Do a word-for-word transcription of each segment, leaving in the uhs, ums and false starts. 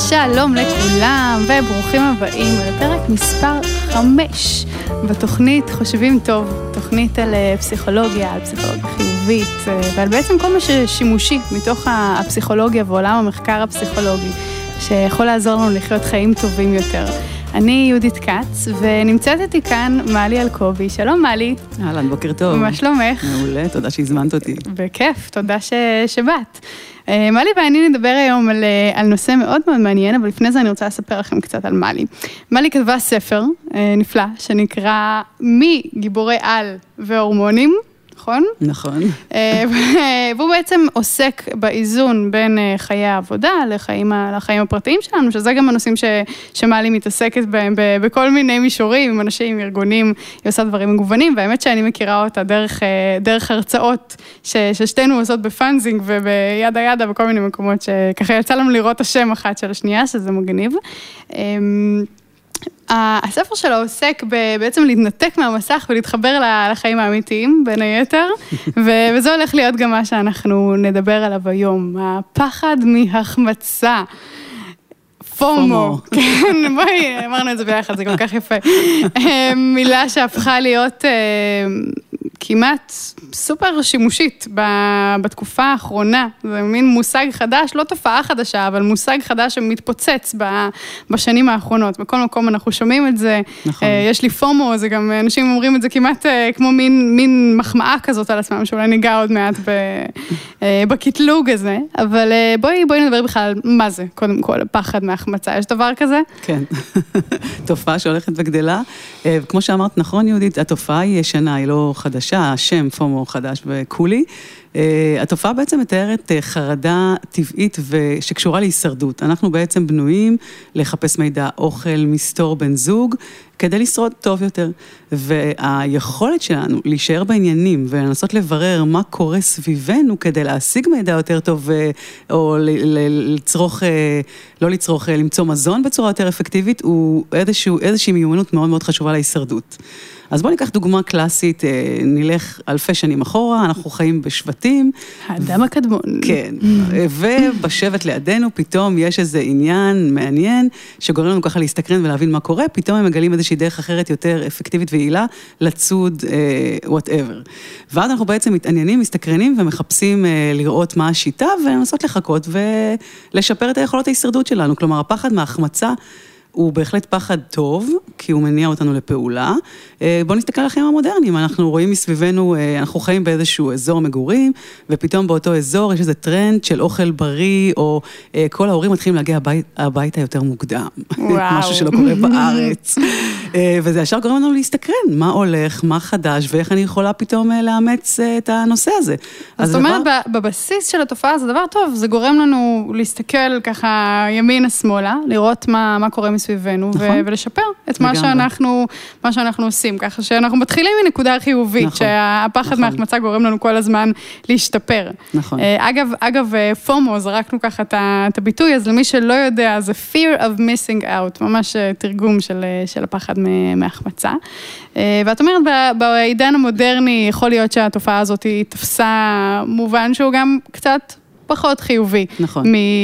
שלום לכולם וברוכים הבאים לפרק מספר חמש בתוכנית חושבים טוב, תוכנית על פסיכולוגיה, על פסיכולוגיה חיובית ועל בעצם כל מה ששימושי מתוך הפסיכולוגיה ועולם המחקר הפסיכולוגי שיכול לעזור לנו לחיות חיים טובים יותר. אני יהודית קץ, ונמצאת איתי כאן מלי אלקובי. שלום מלי. אהלן, בוקר טוב. מה שלומך? מעולה, תודה שהזמנת אותי. בכיף, תודה ש... שבאת. מלי ואני נדבר היום על, על נושא מאוד מאוד מעניין, אבל לפני זה אני רוצה לספר לכם קצת על מלי. מלי כתבה ספר נפלא, שנקרא מי גיבורי על והורמונים, נכון? נכון. והוא בעצם עוסק באיזון בין חיי העבודה לחיים, לחיים הפרטיים שלנו, שזה גם הנושאים ש, שמלי מתעסקת בהם בכל מיני מישורים, עם אנשים, ארגונים, היא עושה דברים מגוונים, והאמת שאני מכירה אותה דרך, דרך הרצאות ש, ששתינו עושות בפאנזינג ובידה ידה בכל מיני מקומות שככה יצא לנו לראות השם אחת של השנייה, שזה מגניב. הספר שלו עוסק בעצם להתנתק מהמסך ולהתחבר לחיים האמיתיים, בין היתר, וזה הולך להיות גם מה שאנחנו נדבר עליו היום, הפחד מהחמצה. פומו. כן, בואי, אמרנו את זה ביחד, זה כל כך יפה. מילה שהפכה להיות כמעט סופר שימושית בתקופה האחרונה. זה מין מושג חדש, לא תופעה חדשה, אבל מושג חדש שמתפוצץ בשנים האחרונות. בכל מקום אנחנו שומעים את זה. נכון. יש לי פומו, זה גם אנשים אומרים את זה כמעט כמו מין, מין מחמאה כזאת על עצמם, שאולי ניגע עוד מעט בקטלוג הזה. אבל בואי, בואי נדבר בכלל מה זה, קודם כל, פחד מהחמצה. יש דבר כזה? כן. תופעה שהולכת וגדלה. כמו שאמרת, נכון, יהודית, התופעה היא ישנה, היא לא חדשה. השם פומו חדש וקולי. התופעה בעצם מתארת חרדה טבעית שקשורה להישרדות. אנחנו בעצם בנויים לחפש מידע, אוכל, מסתור, בן זוג, כדי לשרוד טוב יותר. והיכולת שלנו להישאר בעניינים ולנסות לברר מה קורה סביבנו כדי להשיג מידע יותר טוב, או לצרוך, לא לצרוך, למצוא מזון בצורה יותר אפקטיבית, הוא איזשהו, איזושהי מיומנות מאוד מאוד חשובה להישרדות. אז בואו ניקח דוגמה קלאסית, נלך אלפי שנים אחורה, אנחנו חיים בשבטים. האדם הקדמון. כן, ובשבט לידינו פתאום יש איזה עניין מעניין, שגורם לנו ככה להסתקרן ולהבין מה קורה, פתאום הם מגלים איזושהי דרך אחרת יותר אפקטיבית ויעילה, לצוד, whatever. ואז אנחנו בעצם מתעניינים, מסתקרנים ומחפשים לראות מה השיטה, ולנסות לחכות ולשפר את היכולות ההישרדות שלנו. כלומר, הפחד מהחמצה, הוא בהחלט פחד טוב, כי הוא מניע אותנו לפעולה. בואו נסתכל על החיים המודרניים, אנחנו רואים מסביבנו, אנחנו חיים באיזשהו אזור מגורים, ופתאום באותו אזור יש איזה טרנד של אוכל בריא, או כל ההורים מתחילים להגיע הבית, הביתה יותר מוקדם. משהו שלא קורה בארץ. וזה ישר גורם לנו להסתקרן, מה הולך, מה חדש, ואיך אני יכולה פתאום לאמץ את הנושא הזה. אז זאת אומרת, בבסיס של התופעה זה דבר טוב, זה גורם לנו להסתכל ככה ימינה-שמאלה, לראות מה, מה קורה מסביבנו, נכון. ו- ולשפר את מה שאנחנו, מה שאנחנו עושים, ככה שאנחנו מתחילים מנקודה חיובית, נכון. שהפחד נכון. מהחמצה גורם לנו כל הזמן להשתפר. נכון. אגב, אגב, פומו, זרקנו ככה את הביטוי, אז למי שלא יודע, זה fear of missing out, ממש תרגום של, של הפחד מהחמצה. ואת אומרת, בעידן המודרני, יכול להיות שהתופעה הזאת היא תפסה מובן שהוא גם קצת פחות חיובי, נכון.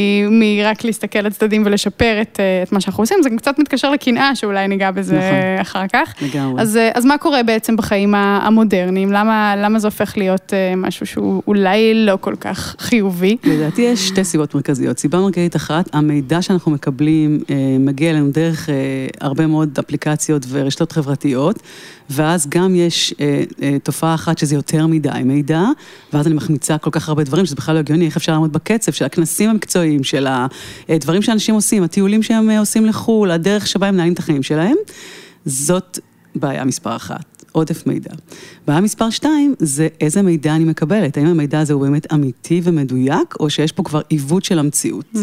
מרק להסתכל לצדדים ולשפר את, את מה שאנחנו עושים. זה קצת מתקשר לקנאה, שאולי ניגע בזה נכון. אחר כך. לגמרי. אז, אז מה קורה בעצם בחיים המודרניים? למה, למה זה הופך להיות משהו שהוא אולי לא כל כך חיובי? לדעתי יש שתי סיבות מרכזיות. סיבה מרכזית אחת, המידע שאנחנו מקבלים מגיע אלינו דרך הרבה מאוד אפליקציות ורשתות חברתיות, ואז גם יש אה, אה, תופעה אחת שזה יותר מדי מידע, ואז אני מחמיצה כל כך הרבה דברים, שזה בכלל לא הגיוני, איך אפשר לעמוד בקצב של הכנסים המקצועיים, של הדברים שאנשים עושים, הטיולים שהם עושים לחול, הדרך שבה הם מנהלים את החיים שלהם, זאת בעיה מספר אחת. עודף מידע. בעיה מספר שתיים, זה איזה מידע אני מקבלת. האם המידע הזה הוא באמת אמיתי ומדויק, או שיש פה כבר עיוות של המציאות?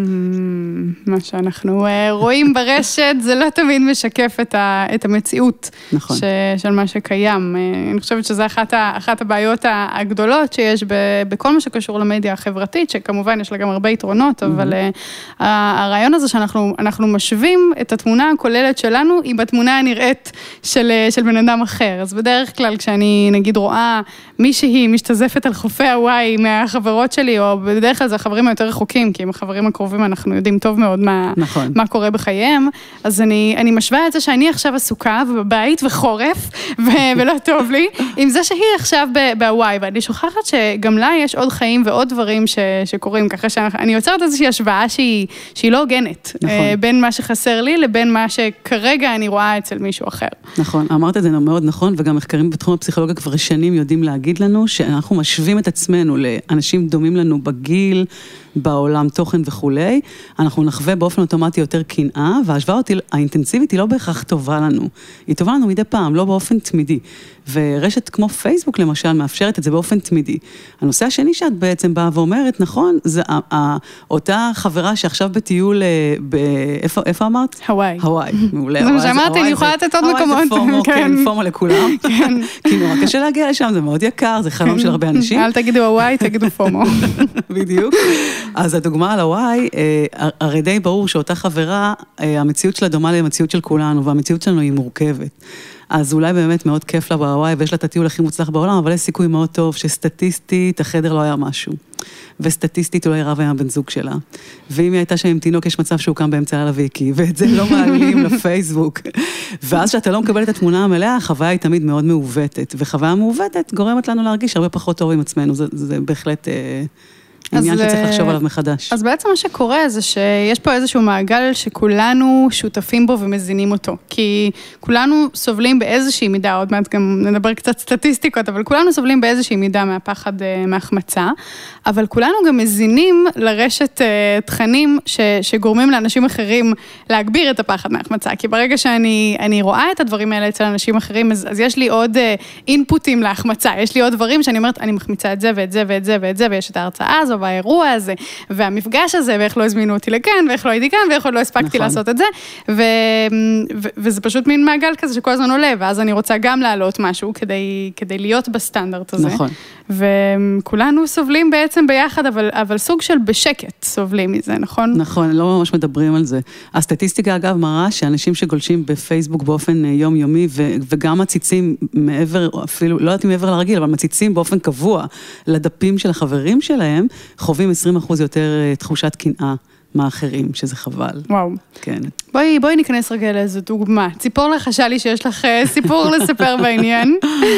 מה שאנחנו רואים ברשת, זה לא תמיד משקף את המציאות של מה שקיים. אני חושבת שזו אחת הבעיות הגדולות שיש בכל מה שקשור למדיה החברתית, שכמובן יש לה גם הרבה יתרונות, אבל הרעיון הזה שאנחנו משווים את התמונה הכוללת שלנו, היא בתמונה הנראית של בן אדם אחר. אז בדרך כלל כשאני נגיד רואה מישהי משתזפת על חופי הוואי מהחברות שלי, או בדרך כלל זה החברים היותר רחוקים, כי עם החברים הקרובים אנחנו יודעים טוב מאוד מה, נכון. מה קורה בחייהם, אז אני, אני משווה את זה שאני עכשיו עסוקה ובבית וחורף, ו- ולא טוב לי, עם זה שהיא עכשיו בהוואי, ואני שוכחת שגם לה יש עוד חיים ועוד דברים ש- שקורים, ככה שאני יוצרת איזושהי השוואה שהיא, שהיא לא הוגנת, נכון. בין מה שחסר לי לבין מה שכרגע אני רואה אצל מישהו אחר. נכון, אמרת את זה מאוד נכון, וגם מחקרים בתחום הפסיכולוגיה כבר שנים יודעים להגיד לנו, שאנחנו משווים את עצמנו לאנשים דומים לנו בגיל, בעולם תוכן וכולי, אנחנו נחווה באופן אוטומטי יותר קנאה, וההשוואה האינטנסיבית היא לא בהכרח טובה לנו. היא טובה לנו מדי פעם, לא באופן תמידי. ורשת כמו פייסבוק למשל מאפשרת את זה באופן תמידי. הנושא השני שאת בעצם באה ואומרת, נכון, זה אותה חברה שעכשיו בטיול, איפה, איפה אמרת? הוואי. הוואי, מעולה. זה מה שאמרתי, אני יכולה לתת עוד מקומות. הוואי זה פומו, כן, פומו לכולם. כי נורא קשה להגיע לשם, זה מאוד יקר, זה חלום של הרבה אנשים. אל תגידו הוואי, תגידו פומו. בדיוק. אז הדוגמה על הוואי, הרי די ברור שאותה חברה, המציאות שלה דומה למציאות של כולנו, והמציאות שלנו היא מורכבת. אז אולי באמת מאוד כיף לה בהוואי, ויש לה את הטיול הכי מוצלח בעולם, אבל יש סיכוי מאוד טוב שסטטיסטית החדר לא היה משהו. וסטטיסטית אולי רב היה בן זוג שלה. ואם היא הייתה שם עם תינוק, יש מצב שהוא קם באמצע הלילה ויקי, ואת זה לא מעלים לפייסבוק. ואז שאתה לא מקבל את התמונה המלאה, החוויה היא תמיד מאוד מעוותת. וחוויה מעוותת גורמת לנו להרגיש הרבה פחות טוב עם עצמנו. זה, זה בהחלט עניין שצריך לחשוב עליו מחדש. אז בעצם מה שקורה זה שיש פה איזשהו מעגל שכולנו שותפים בו ומזינים אותו. כי כולנו סובלים באיזושהי מידה, עוד מעט גם נדבר קצת סטטיסטיקות, אבל כולנו סובלים באיזושהי מידה מהפחד מהחמצה, אבל כולנו גם מזינים לרשת תכנים ש, שגורמים לאנשים אחרים להגביר את הפחד מהחמצה. כי ברגע שאני אני רואה את הדברים האלה אצל אנשים אחרים, אז, אז יש לי עוד אינפוטים להחמצה. יש לי עוד דברים שאני אומרת, אני מחמיצה את זה ואת זה ואת זה ואת זה, ויש את ההרצאה הזו והאירוע הזה, והמפגש הזה, ואיך לא הזמינו אותי לכאן, ואיך לא הייתי כאן, ואיך לא הספקתי נכון. לעשות את זה, ו... ו... וזה פשוט מין מעגל כזה שכל הזמן עולה, ואז אני רוצה גם לעלות משהו, כדי, כדי להיות בסטנדרט הזה. נכון. וכולנו סובלים בעצם ביחד, אבל, אבל סוג של בשקט סובלים מזה, נכון? נכון, לא ממש מדברים על זה. הסטטיסטיקה אגב מראה שאנשים שגולשים בפייסבוק באופן יומיומי, ו... וגם מציצים מעבר, אפילו, לא יודעת מעבר לרגיל, אבל מציצים באופן קבוע לדפים של החברים שלהם, חווים עשרים אחוז יותר תחושת קנאה מאחרים, שזה חבל. וואו. כן. בואי, בואי ניכנס רגע לאיזו דוגמה. ציפור לחשה לי שיש לך סיפור לספר בעניין,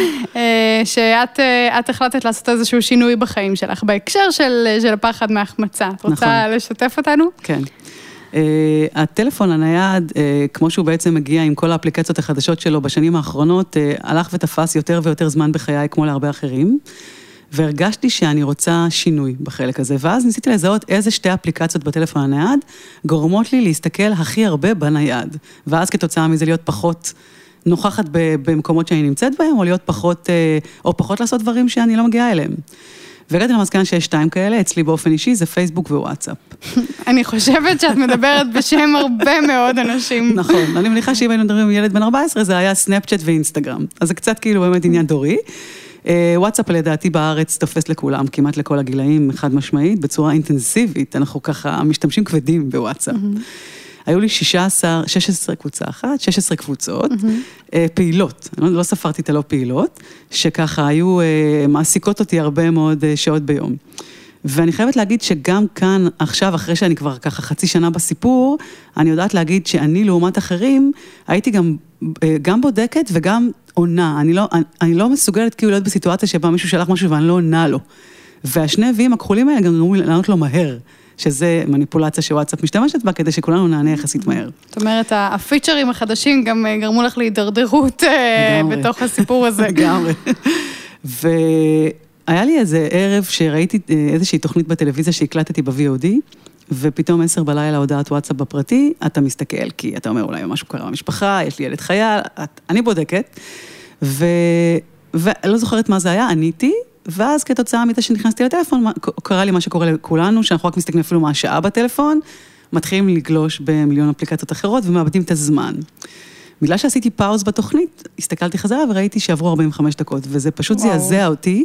שאת את החלטת לעשות איזשהו שינוי בחיים שלך, בהקשר של, של הפחד מהחמצה. את רוצה נכון. לשתף אותנו? כן. Uh, הטלפון הנייד, uh, כמו שהוא בעצם מגיע עם כל האפליקציות החדשות שלו בשנים האחרונות, uh, הלך ותפס יותר ויותר זמן בחיי כמו להרבה אחרים. והרגשתי שאני רוצה שינוי בחלק הזה, ואז ניסיתי לזהות איזה שתי אפליקציות בטלפון הנייד גורמות לי להסתכל הכי הרבה בנייד, ואז כתוצאה מזה להיות פחות נוכחת במקומות שאני נמצאת בהם, או להיות פחות, או פחות לעשות דברים שאני לא מגיעה אליהם. והגעתי למסקנה שיש שתיים כאלה, אצלי באופן אישי זה פייסבוק ווואטסאפ. אני חושבת שאת מדברת בשם הרבה מאוד אנשים. נכון, אני מניחה שאם היינו מדברים עם ילד בן ארבע עשרה, זה היה סנאפצ'אט ואינסטגרם. אז זה קצת כאילו באמת עניין דורי. וואטסאפ לדעתי בארץ תופס לכולם, כמעט לכל הגילאים, חד משמעית, בצורה אינטנסיבית, אנחנו ככה משתמשים כבדים בוואטסאפ. היו לי שישה עשר, שש עשרה קבוצה אחת, שש עשרה קבוצות, פעילות, לא ספרתי את הלא פעילות, שככה היו מעסיקות אותי הרבה מאוד שעות ביום. ואני חייבת להגיד שגם כאן, עכשיו, אחרי שאני כבר ככה חצי שנה בסיפור, אני יודעת להגיד שאני לעומת אחרים, הייתי גם, גם בודקת וגם עונה. אני לא, אני, אני לא מסוגלת כאילו להיות בסיטואציה שבה מישהו שלח משהו ואני לא עונה לו. והשני ויים הכחולים האלה גם גרמו לענות לו מהר, שזה מניפולציה שוואטסאפ משתמשת בה, כדי שכולנו נענה יחסית מהר. זאת אומרת, הפיצ'רים החדשים גם גרמו לך להידרדרות בתוך הסיפור הזה. לגמרי. ו... היה לי איזה ערב שראיתי איזושהי תוכנית בטלוויזיה שהקלטתי ב-וי או די, ופתאום עשר בלילה הודעת וואטסאפ בפרטי, אתה מסתכל, כי אתה אומר אולי משהו קרה במשפחה, יש לי ילד חייל, את, אני בודקת, ו... ולא זוכרת מה זה היה, עניתי, ואז כתוצאה מזה שנכנסתי לטלפון, קרה לי מה שקורה לכולנו, שאנחנו רק מסתכלים אפילו מה השעה בטלפון, מתחילים לגלוש במיליון אפליקציות אחרות, ומאבדים את הזמן. בגלל שעשיתי פאוז בתוכנית, הסתכלתי חזרה וראיתי שעברו ארבעים וחמש דקות, וזה פשוט זעזע אותי,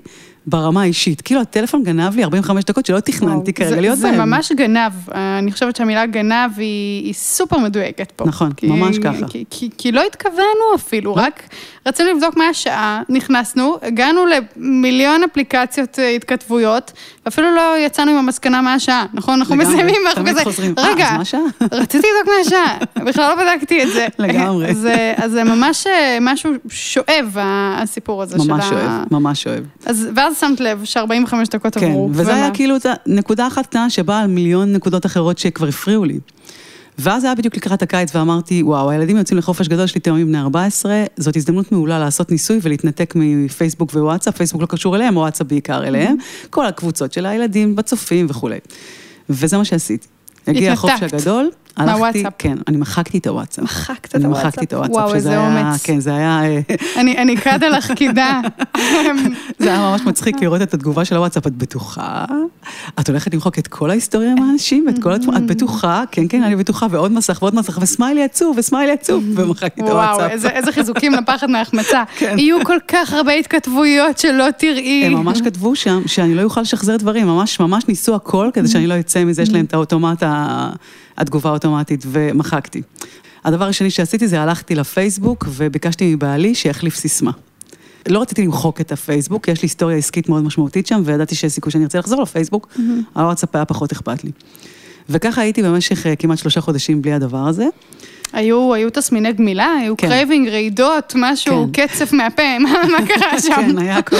ברמה האישית. כאילו הטלפון גנב לי ארבעים וחמש דקות שלא תכננתי כרגע להיות בהם. זה ממש גנב. אני חושבת שהמילה גנב היא סופר מדויקת פה. נכון, ממש ככה. כי לא התכוונו אפילו, רק רצינו לבדוק מה השעה, נכנסנו, הגענו למיליון אפליקציות התכתבויות, ואפילו לא יצאנו עם המסקנה מה השעה, נכון? אנחנו מסיימים ואנחנו כזה, רגע, רציתי לבדוק מה השעה, בכלל לא בדקתי את זה. לגמרי. אז זה ממש משהו שואב, הסיפור הזה. ממש שואב, ממש שואב. ואז שמת לב ש-ארבעים וחמש דקות עברו. כן, וזה היה כאילו נקודה אחת קטנה שבאה על מיליון נקודות אחרות שכבר הפריעו לי. ואז היה בדיוק לקראת הקיץ ואמרתי, וואו, הילדים יוצאים לחופש גדול שלי תאומים בני ארבע עשרה, זאת הזדמנות מעולה לעשות ניסוי ולהתנתק מפייסבוק ווואטסאפ, פייסבוק לא קשור אליהם, וואטסאפ בעיקר אליהם, כל הקבוצות של הילדים, בצופים וכו'. וזה מה שעשיתי. הגיע החופש הגדול, הלכתי, כן, אני מחקתי את הוואטסאפ. מחקת את הוואטסאפ. מחקתי את הוואטסאפ. וואו, איזה אומץ. כן, זה היה... אני קד על החקידה. זה היה ממש מצחיק לראות את התגובה של הוואטסאפ, את בטוחה? את הולכת למחוק את כל ההיסטוריה עם האנשים, את כל התמונה, את בטוחה? כן, כן, אני בטוחה, ועוד מסך ועוד מסך, וסמיילי עצוב, וסמיילי עצוב, ומחקתי את הוואטסאפ. וואו, איזה חיזוקים לפחד מהחמצה. יהיו כל כך הרבה התכתבויות שלא תראי. הם ממש כתבו שם שאני לא יוכל לשחזר דברים, ממש ממש ניסו הכל כדי שאני לא אצא מזה, יש להם את האוטומט, התגובה האוטומטית, ומחקתי. הדבר השני שעשיתי זה הלכתי לפייסבוק וביקשתי מבעלי שיחליף סיסמה. לא רציתי למחוק את הפייסבוק, יש לי היסטוריה עסקית מאוד משמעותית שם, וידעתי שיש סיכוי שאני ארצה לחזור לפייסבוק, הוואטסאפ היה פחות אכפת לי. וככה הייתי במשך כמעט שלושה חודשים בלי הדבר הזה. היו, היו תסמיני גמילה, היו קרייבינג, רעידות, משהו, קצף מהפה, מה קרה שם? כן, היה הכל.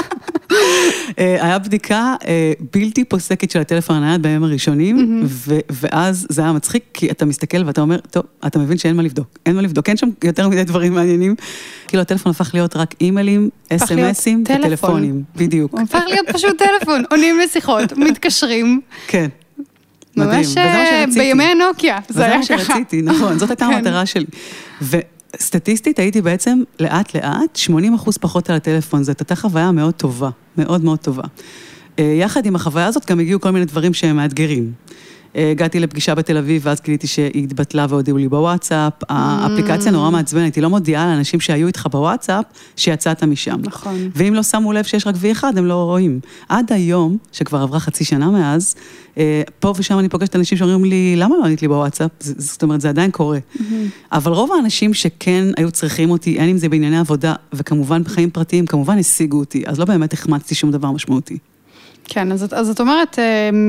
היה בדיקה בלתי פוסקת של הטלפון הנייד בימים הראשונים, ואז זה היה מצחיק, כי אתה מסתכל ואתה אומר, טוב, אתה מבין שאין מה לבדוק, אין מה לבדוק, אין שם יותר מדי דברים מעניינים, כאילו הטלפון הפך להיות רק אימיילים, אס אם אסים וטלפונים, בדיוק. הוא הפך להיות פשוט טלפון, עונים לשיחות, מתקשרים. כן. ממש בימי הנוקיה, זה היה ככה. וזה מה שרציתי, נכון, זאת הייתה המטרה שלי. וסטטיסטית הייתי בעצם לאט לאט, שמונים אחוז פחות על הטלפון, זאת הייתה חוויה מאוד טובה, מאוד מאוד טובה. יחד עם החוויה הזאת גם הגיעו כל מיני דברים שהם מאתגרים. הגעתי לפגישה בתל אביב, ואז גיליתי שהיא התבטלה והודיעו לי בוואטסאפ, האפליקציה נורא מעצבנת, היא לא מודיעה לאנשים שהיו איתך בוואטסאפ, שיצאת משם. נכון. ואם לא שמו לב שיש רק וי אחד, הם לא רואים. עד היום, שכבר עברה חצי שנה מאז, פה ושם אני פוגשת אנשים שאומרים לי, למה לא ענית לי בוואטסאפ? זאת אומרת, זה עדיין קורה. אבל רוב האנשים שכן היו צריכים אותי, אין אם זה בענייני עבודה, וכמובן בחיים פרטיים, כמובן השיגו אותי, אז לא באמת החמצתי שום דבר משמעותי. כן, אז, אז את אומרת,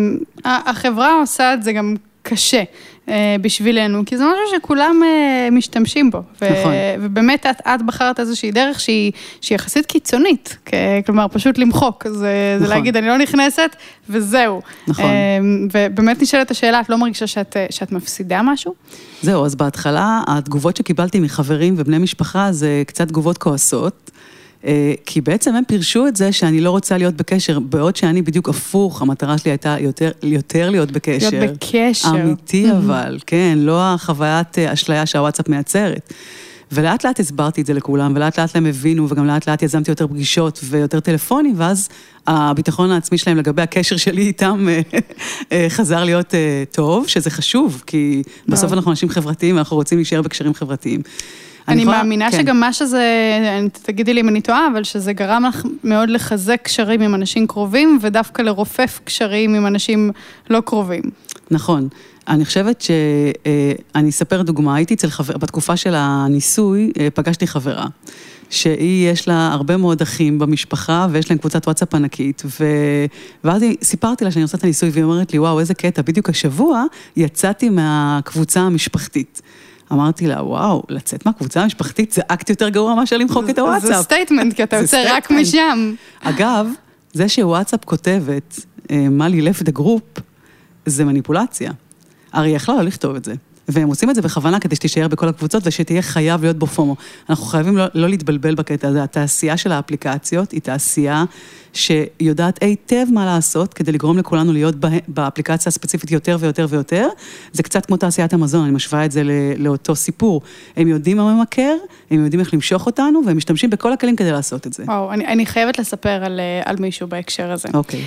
החברה עושה את זה גם קשה בשבילנו, כי זה משהו שכולם משתמשים בו. נכון. ובאמת את, את בחרת איזושהי דרך שהיא, שהיא יחסית קיצונית, כלומר פשוט למחוק, זה, נכון. זה להגיד אני לא נכנסת וזהו. נכון. ובאמת נשאלת השאלה, את לא מרגישה שאת, שאת מפסידה משהו? זהו, אז בהתחלה התגובות שקיבלתי מחברים ובני משפחה זה קצת תגובות כועסות, כי בעצם הם פירשו את זה שאני לא רוצה להיות בקשר, בעוד שאני בדיוק הפוך, המטרה שלי הייתה יותר, יותר להיות בקשר. להיות בקשר. אמיתי אבל, כן, לא החוויית אשליה שהוואטסאפ מייצרת. ולאט לאט הסברתי את זה לכולם, ולאט לאט הם הבינו, וגם לאט לאט יזמתי יותר פגישות ויותר טלפונים, ואז הביטחון העצמי שלהם לגבי הקשר שלי איתם חזר להיות טוב, שזה חשוב, כי בסוף אנחנו אנשים חברתיים, ואנחנו רוצים להישאר בקשרים חברתיים. אני מאמינה שגם מה שזה, תגידי לי אם אני טועה, אבל שזה גרם לך מאוד לחזק קשרים עם אנשים קרובים, ודווקא לרופף קשרים עם אנשים לא קרובים. נכון. אני חושבת שאני אספר דוגמה, הייתי אצל חבר, בתקופה של הניסוי, פגשתי חברה, שהיא יש לה הרבה מאוד אחים במשפחה, ויש להם קבוצת וואטסאפ ענקית, ו... ואז סיפרתי לה שאני עושה את הניסוי, והיא אומרת לי, וואו, איזה קטע, בדיוק השבוע יצאתי מהקבוצה המשפחתית. אמרתי לה, וואו, לצאת מהקבוצה המשפחתית, זה אקט יותר גרוע מאשר למחוק את הוואטסאפ. זה סטייטמנט, כי אתה יוצא רק משם. אגב, זה שוואטסאפ כותבת, מה לי left the group, זה מניפולציה. הרי יכלה לא לכתוב את זה. והם עושים את זה בכוונה כדי שתישאר בכל הקבוצות, ושתהיה חייב להיות בו פומו. אנחנו חייבים לא, לא להתבלבל בקטע הזה. התעשייה של האפליקציות היא תעשייה שיודעת היטב מה לעשות, כדי לגרום לכולנו להיות באפליקציה הספציפית יותר ויותר ויותר. זה קצת כמו תעשיית המזון, אני משווה את זה לאותו סיפור. הם יודעים מה ממכר, הם יודעים איך למשוך אותנו, והם משתמשים בכל הכלים כדי לעשות את זה. וואו, אני, אני חייבת לספר על, על מישהו בהקשר הזה. אוקיי.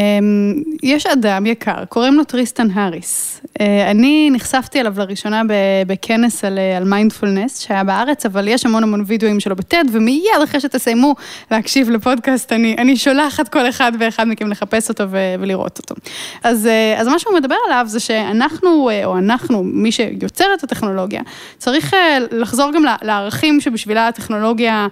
יש אדם יקר, קוראים לו טריסטן האריס. אני נחשפתי עליו לראשונה בכנס על, על מיינדפולנס, שהיה בארץ, אבל יש המון המון וידאוים שלו בטד, ומיד אחרי שתסיימו להקשיב לפודקאסט, אני, אני שולחת שולחת כל אחד ואחד מכם לחפש אותו ולראות אותו. אז, אז מה שהוא מדבר עליו זה שאנחנו, או אנחנו, מי שיוצר את הטכנולוגיה, צריך לחזור גם לערכים שבשבילה הטכנולוגיה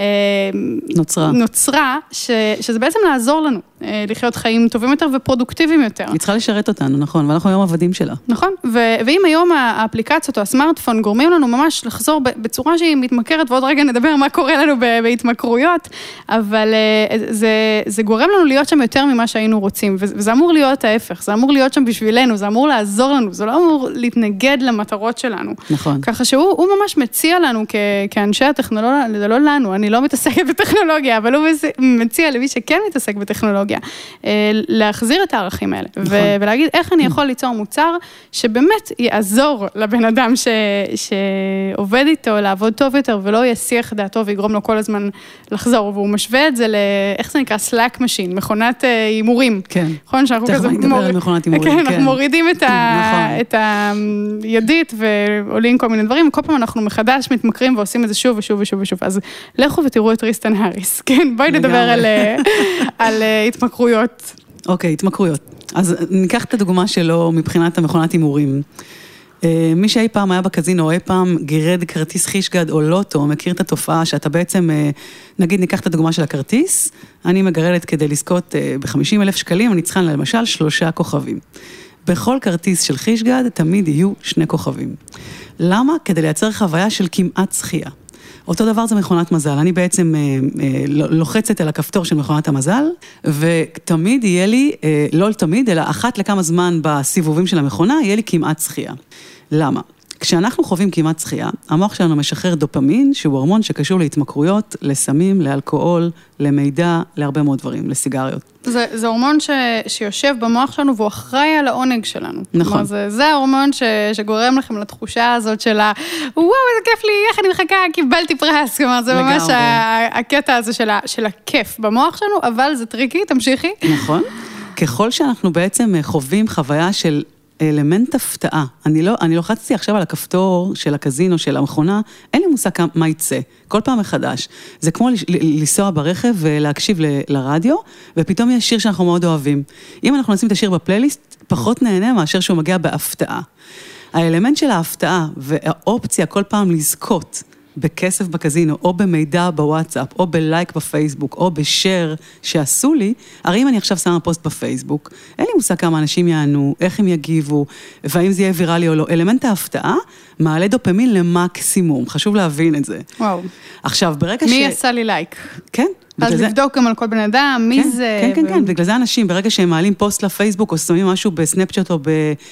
נוצרה, נוצרה ש, שזה בעצם לעזור לנו לחיות חיים טובים יותר ופרודוקטיביים יותר. היא צריכה לשרת אותנו, נכון, ואנחנו היום עבדים שלה. נכון, ו- ואם היום האפליקציות או הסמארטפון גורמים לנו ממש לחזור בצורה שהיא מתמכרת, ועוד רגע נדבר מה קורה לנו בהתמכרויות, אבל זה, זה גורם לנו להיות שם יותר ממה שהיינו רוצים, וזה אמור להיות ההפך, זה אמור להיות שם בשבילנו, זה אמור לעזור לנו, זה לא אמור להתנגד למטרות שלנו. נכון. ככה שהוא ממש מציע לנו כ- כאנשי הטכנולוגיה, זה לא לנו, אני לא מתעסקת בטכנולוגיה, אבל הוא מציע למי שכן מתעסק בטכנולוגיה, להחזיר את הערכים האלה, נכון. ולהגיד איך אני יכול ליצור מוצר שבאמת יעזור לבן אדם ש... שעובד איתו, לעבוד טוב יותר, ולא יסיח דעתו ויגרום לו כל הזמן לחזור, והוא משווה את זה ל... איך זה נקרא? סלאק משין, מכונת הימורים. כן. נכון, שאנחנו כזה... תכף נדבר על מכונת הימורים, כן. כן. אנחנו מורידים את, ה... נכון. את הידית ועולים כל מיני דברים, וכל פעם אנחנו מחדש מתמכרים ועושים את זה שוב ושוב ושוב ושוב. אז לכו ותראו את ריסטן האריס. כן, בואי נדבר על, על התמכרויות. אוקיי, התמכרויות. אז ניקח את הדוגמה שלו מבחינת המכונת הימורים. מי שאי פעם היה בקזינו, או אי פעם גירד כרטיס חישגד או לוטו, מכיר את התופעה שאתה בעצם, נגיד ניקח את הדוגמה של הכרטיס, אני מגרדת כדי לזכות ב-חמישים אלף שקלים, אני צריכה למשל שלושה כוכבים. בכל כרטיס של חישגד תמיד יהיו שני כוכבים. למה? כדי לייצר חוויה של כמעט זכייה. אותו דבר זה מכונת מזל, אני בעצם אה, אה, לוחצת על הכפתור של מכונת המזל, ותמיד יהיה לי, אה, לא תמיד, אלא אחת לכמה זמן בסיבובים של המכונה, יהיה לי כמעט זכייה. למה? כשאנחנו חווים כמעט זכייה, המוח שלנו משחרר דופמין, שהוא הורמון שקשור להתמכרויות, לסמים, לאלכוהול, למידע, להרבה מאוד דברים, לסיגריות. זה, זה הורמון ש, שיושב במוח שלנו, והוא אחראי על העונג שלנו. נכון. כלומר, זה, זה ההורמון ש, שגורם לכם לתחושה הזאת של ה... וואו, איזה כיף לי, איך אני מחכה, קיבלתי פרס. כלומר, זה ממש ה, הקטע הזה של, ה, של הכיף במוח שלנו, אבל זה טריקי, תמשיכי. נכון. ככל שאנחנו בעצם חווים חוויה של אלמנט הפתעה. אני לא, אני לוחצתי עכשיו על הכפתור של הקזינו, של המכונה, אין לי מושג מה יצא, כל פעם מחדש. זה כמו לנסוע ברכב ולהקשיב ל, לרדיו, ופתאום יש שיר שאנחנו מאוד אוהבים. אם אנחנו נשים את השיר בפלייליסט, פחות נהנה מאשר שהוא מגיע בהפתעה. האלמנט של ההפתעה והאופציה כל פעם לזכות בכסף בקזינו, או במידע בוואטסאפ, או בלייק בפייסבוק, או בשיר שעשו לי, הרי אם אני עכשיו שמה פוסט בפייסבוק, אין לי מושג כמה אנשים יענו, איך הם יגיבו, והאם זה יהיה ויראלי או לא. אלמנט ההפתעה מעלה דופמין למקסימום, חשוב להבין את זה. וואו. עכשיו, ברגע מי ש... מי עשה לי לייק? כן. אז זה... לבדוק גם על כל בן אדם, מי כן, זה... כן, כן, ו... כן, בגלל זה אנשים, ברגע שהם מעלים פוסט לפייסבוק, או שמים משהו בסנאפצ'אט או ב...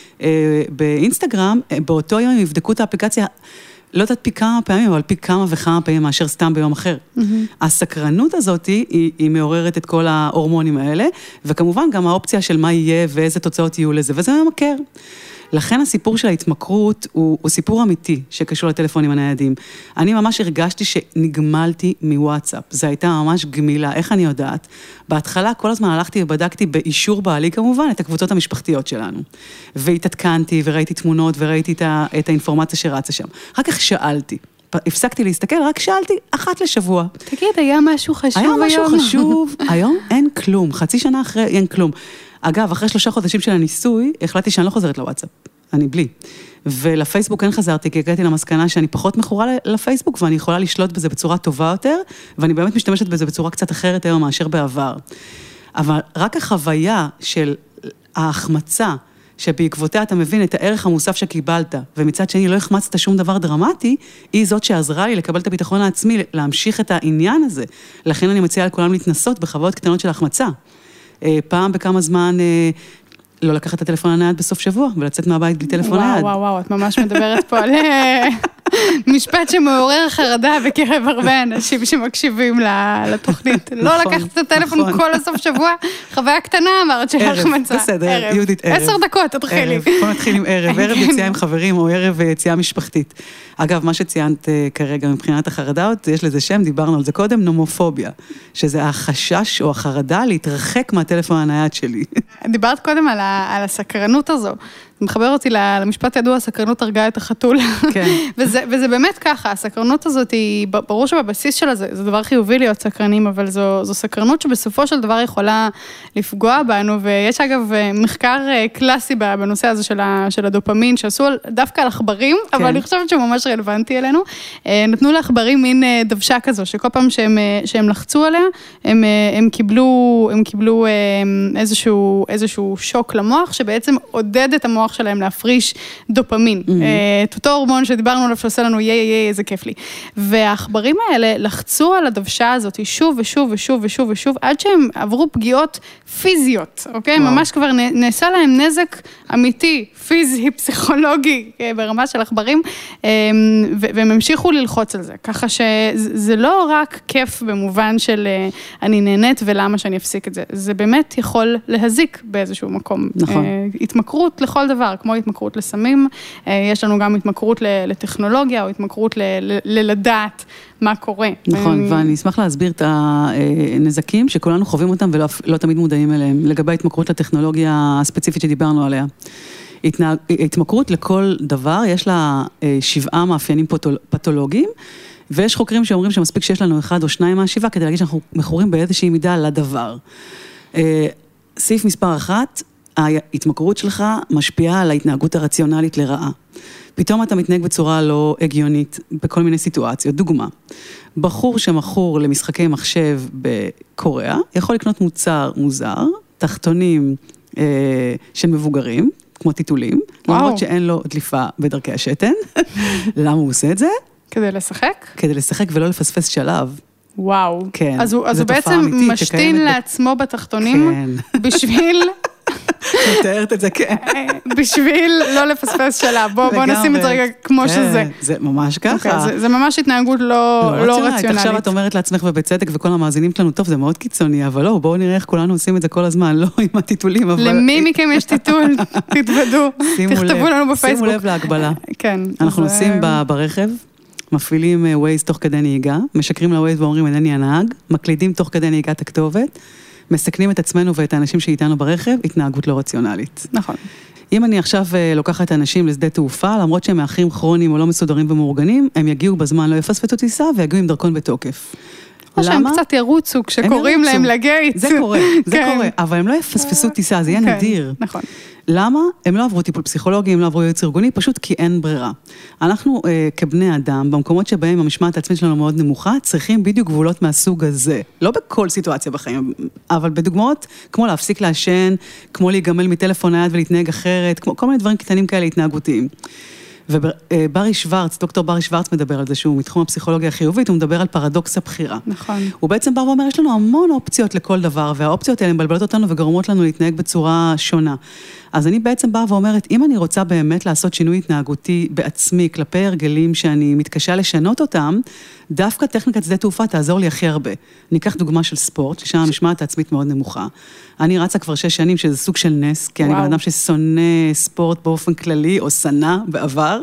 אה, באינסטגרם, באותו יום הם יבדקו את האפליקציה, לא יודעת פי כמה פעמים, אבל פי כמה וכמה פעמים מאשר סתם ביום אחר. Mm-hmm. הסקרנות הזאת היא, היא מעוררת את כל ההורמונים האלה, וכמובן גם האופציה של מה יהיה ואיזה תוצאות יהיו לזה, וזה ממכר. לכן הסיפור של ההתמכרות הוא, הוא סיפור אמיתי שקשור לטלפונים הניידים. אני ממש הרגשתי שנגמלתי מוואטסאפ. זו הייתה ממש גמילה. איך אני יודעת? בהתחלה כל הזמן הלכתי ובדקתי באישור בעלי כמובן את הקבוצות המשפחתיות שלנו. והתעדכנתי וראיתי תמונות וראיתי את, ה, את האינפורמציה שרצה שם. רק איך שאלתי. הפסקתי להסתכל, רק שאלתי אחת לשבוע. תגיד, היה משהו חשוב היום? היה משהו חשוב. היום אין כלום. חצי שנה אחרי אין כלום. אגב, אחרי שלושה חודשים של הניסוי, החלטתי שאני לא חוזרת לוואטסאפ. אני בלי. ולפייסבוק כן חזרתי, כי הגעתי למסקנה שאני פחות מכורה לפייסבוק, ואני יכולה לשלוט בזה בצורה טובה יותר, ואני באמת משתמשת בזה בצורה קצת אחרת היום מאשר בעבר. אבל רק החוויה של ההחמצה, שבעקבותיה אתה מבין את הערך המוסף שקיבלת, ומצד שני לא החמצת שום דבר דרמטי, היא זאת שעזרה לי לקבל את הביטחון העצמי, להמשיך את העניין הזה. לכן אני מציעה לכולם להתנסות בחוויות קטנות של החמצה. פעם בכמה זמן לא לקחת את הטלפון הנייד בסוף שבוע, ולצאת מהבית בלי טלפון נייד. וואו, וואו, את ממש מדברת פה על משפט שמעורר חרדה בקרב הרבה אנשים שמקשיבים לתוכנית. לא לקחת את הטלפון כל הסוף שבוע, חוויה קטנה אמרת שלך מצא. בסדר, יהודית, ערב. עשר דקות, תתחילי. בוא נתחיל עם ערב, ערב יציאה עם חברים, או ערב יציאה משפחתית. אגב, מה שציינת כרגע מבחינת החרדות, יש לזה שם, דיברנו על זה קודם, נומופוביה, שזה החשש או החרדה להתרחק מהטלפון הנייד שלי. דיברת קודם על הסקרנות הזו. מחבר אותי למשפט ידוע, הסקרנות הרגה את החתול. כן. וזה, וזה באמת ככה, הסקרנות הזאת היא, ברור שבבסיס שלה זה, זה דבר חיובי להיות סקרנים, אבל זו, זו סקרנות שבסופו של דבר יכולה לפגוע בנו, ויש אגב מחקר קלאסי בנושא הזה של, ה, של הדופמין, שעשו דווקא על עכברים, כן. אבל אני חושבת שהוא ממש רלוונטי אלינו. נתנו לעכברים מין דוושה כזו, שכל פעם שהם, שהם לחצו עליה, הם, הם קיבלו, הם קיבלו איזשהו, איזשהו שוק למוח, שבעצם עודד את המוח שלהם להפריש דופמין. את אותו הורמון שדיברנו עליו שעושה לנו יי, יי, איזה כיף לי. והעכברים האלה לחצו על הדוושה הזאת שוב ושוב ושוב ושוב ושוב, עד שהם עברו פגיעות פיזיות, אוקיי? ממש כבר נעשה להם נזק אמיתי, פיזי, פסיכולוגי, ברמה של עכברים, והם המשיכו ללחוץ על זה. ככה שזה לא רק כיף במובן של אני נהנית ולמה שאני אפסיק את זה. זה באמת יכול להזיק באיזשהו מקום. נכון. התמכרות לכל דבר, כמו התמכרות לסמים, יש לנו גם התמכרות לטכנולוגיה, או התמכרות ללדעת מה קורה. נכון, ואני אשמח להסביר את הנזקים שכולנו חווים אותם ולא תמיד מודעים אליהם, לגבי התמכרות לטכנולוגיה הספציפית שדיברנו עליה. התמכרות לכל דבר, יש לה שבעה מאפיינים פתולוגיים, ויש חוקרים שאומרים שמספיק שיש לנו אחד או שניים מהשבעה, כדי להגיד שאנחנו מכורים באיזושהי מידה לדבר. סעיף מספר אחת, ההתמכרות שלך משפיעה על ההתנהגות הרציונלית לרעה. פתאום אתה מתנהג בצורה לא הגיונית בכל מיני סיטואציות. דוגמה, בחור שמכור למשחקי מחשב בקוריאה, יכול לקנות מוצר מוזר, תחתונים אה, של מבוגרים, כמו טיטולים, וואו. למרות שאין לו דליפה בדרכי השתן. למה הוא עושה את זה? כדי לשחק? כדי לשחק ולא לפספס שלב. וואו. כן. אז הוא, אז הוא בעצם משתין לעצמו בתחתונים, כן. בשביל... מתארת את זה, כן. בשביל לא לפספס שלה. בוא נשים את זה רגע כמו שזה. זה ממש ככה. זה ממש התנהגות לא רציונלית. עכשיו את אומרת לעצמך ובצדק, וכל המאזינים שלנו, טוב, זה מאוד קיצוני, אבל לא, בואו נראה איך כולנו עושים את זה כל הזמן, לא עם הטיטולים, אבל... למי מכם יש טיטול? תתוודו, תכתבו לנו בפייסבוק. שימו לב להגבלה. כן. אנחנו נוסעים ברכב, מפעילים ווייז תוך כדי נהיגה, משקרים לווייז ואומרים, אינני הנהג, מקלידים תוך כדי נהיגת הכתובת, מסכנים את עצמנו ואת האנשים שאיתנו ברכב, התנהגות לא רציונלית. נכון. אם אני עכשיו לוקחת אנשים לשדה תעופה, למרות שהם מאחרים כרוניים או לא מסודרים ומאורגנים, הם יגיעו בזמן, לא יפספסו טיסה ויגיעו עם דרכון בתוקף. או שהם קצת ירוצו כשקוראים להם לגייט. זה קורה, זה קורה, אבל הם לא יפספסו טיסה, זה יהיה נדיר. נכון. למה? הם לא עברו טיפול פסיכולוגי, הם לא עברו ייעוץ ארגוני, פשוט כי אין ברירה. אנחנו אה, כבני אדם, במקומות שבהם המשמעת העצמית שלנו מאוד נמוכה, צריכים בדיוק גבולות מהסוג הזה. לא בכל סיטואציה בחיים, אבל בדוגמאות, כמו להפסיק לעשן, כמו להיגמל מטלפון נייד ולהתנהג אחרת, כמו כל מיני דברים קטנים כאלה התנהגותיים. וברי שוורץ, דוקטור ברי שוורץ מדבר על זה, שהוא מתחום הפסיכולוגיה החיובית, הוא מדבר על פרדוקס הבחירה. נכון. הוא בעצם בא ואומר, יש לנו המון אופציות לכל דבר, והאופציות האלה מבלבלות אותנו וגורמות לנו להתנהג בצורה שונה. אז אני בעצם באה ואומרת, אם אני רוצה באמת לעשות שינוי התנהגותי בעצמי, כלפי הרגלים שאני מתקשה לשנות אותם, דווקא טכניקת שדה תעופה תעזור לי הכי הרבה. אני אקח דוגמה של ספורט, ששם המשמעת העצמית מאוד נמוכה. אני רצה כבר שש שנים, שזה סוג של נס, כי וואו. אני בן אדם ששונא ספורט באופן כללי, או שנא בעבר,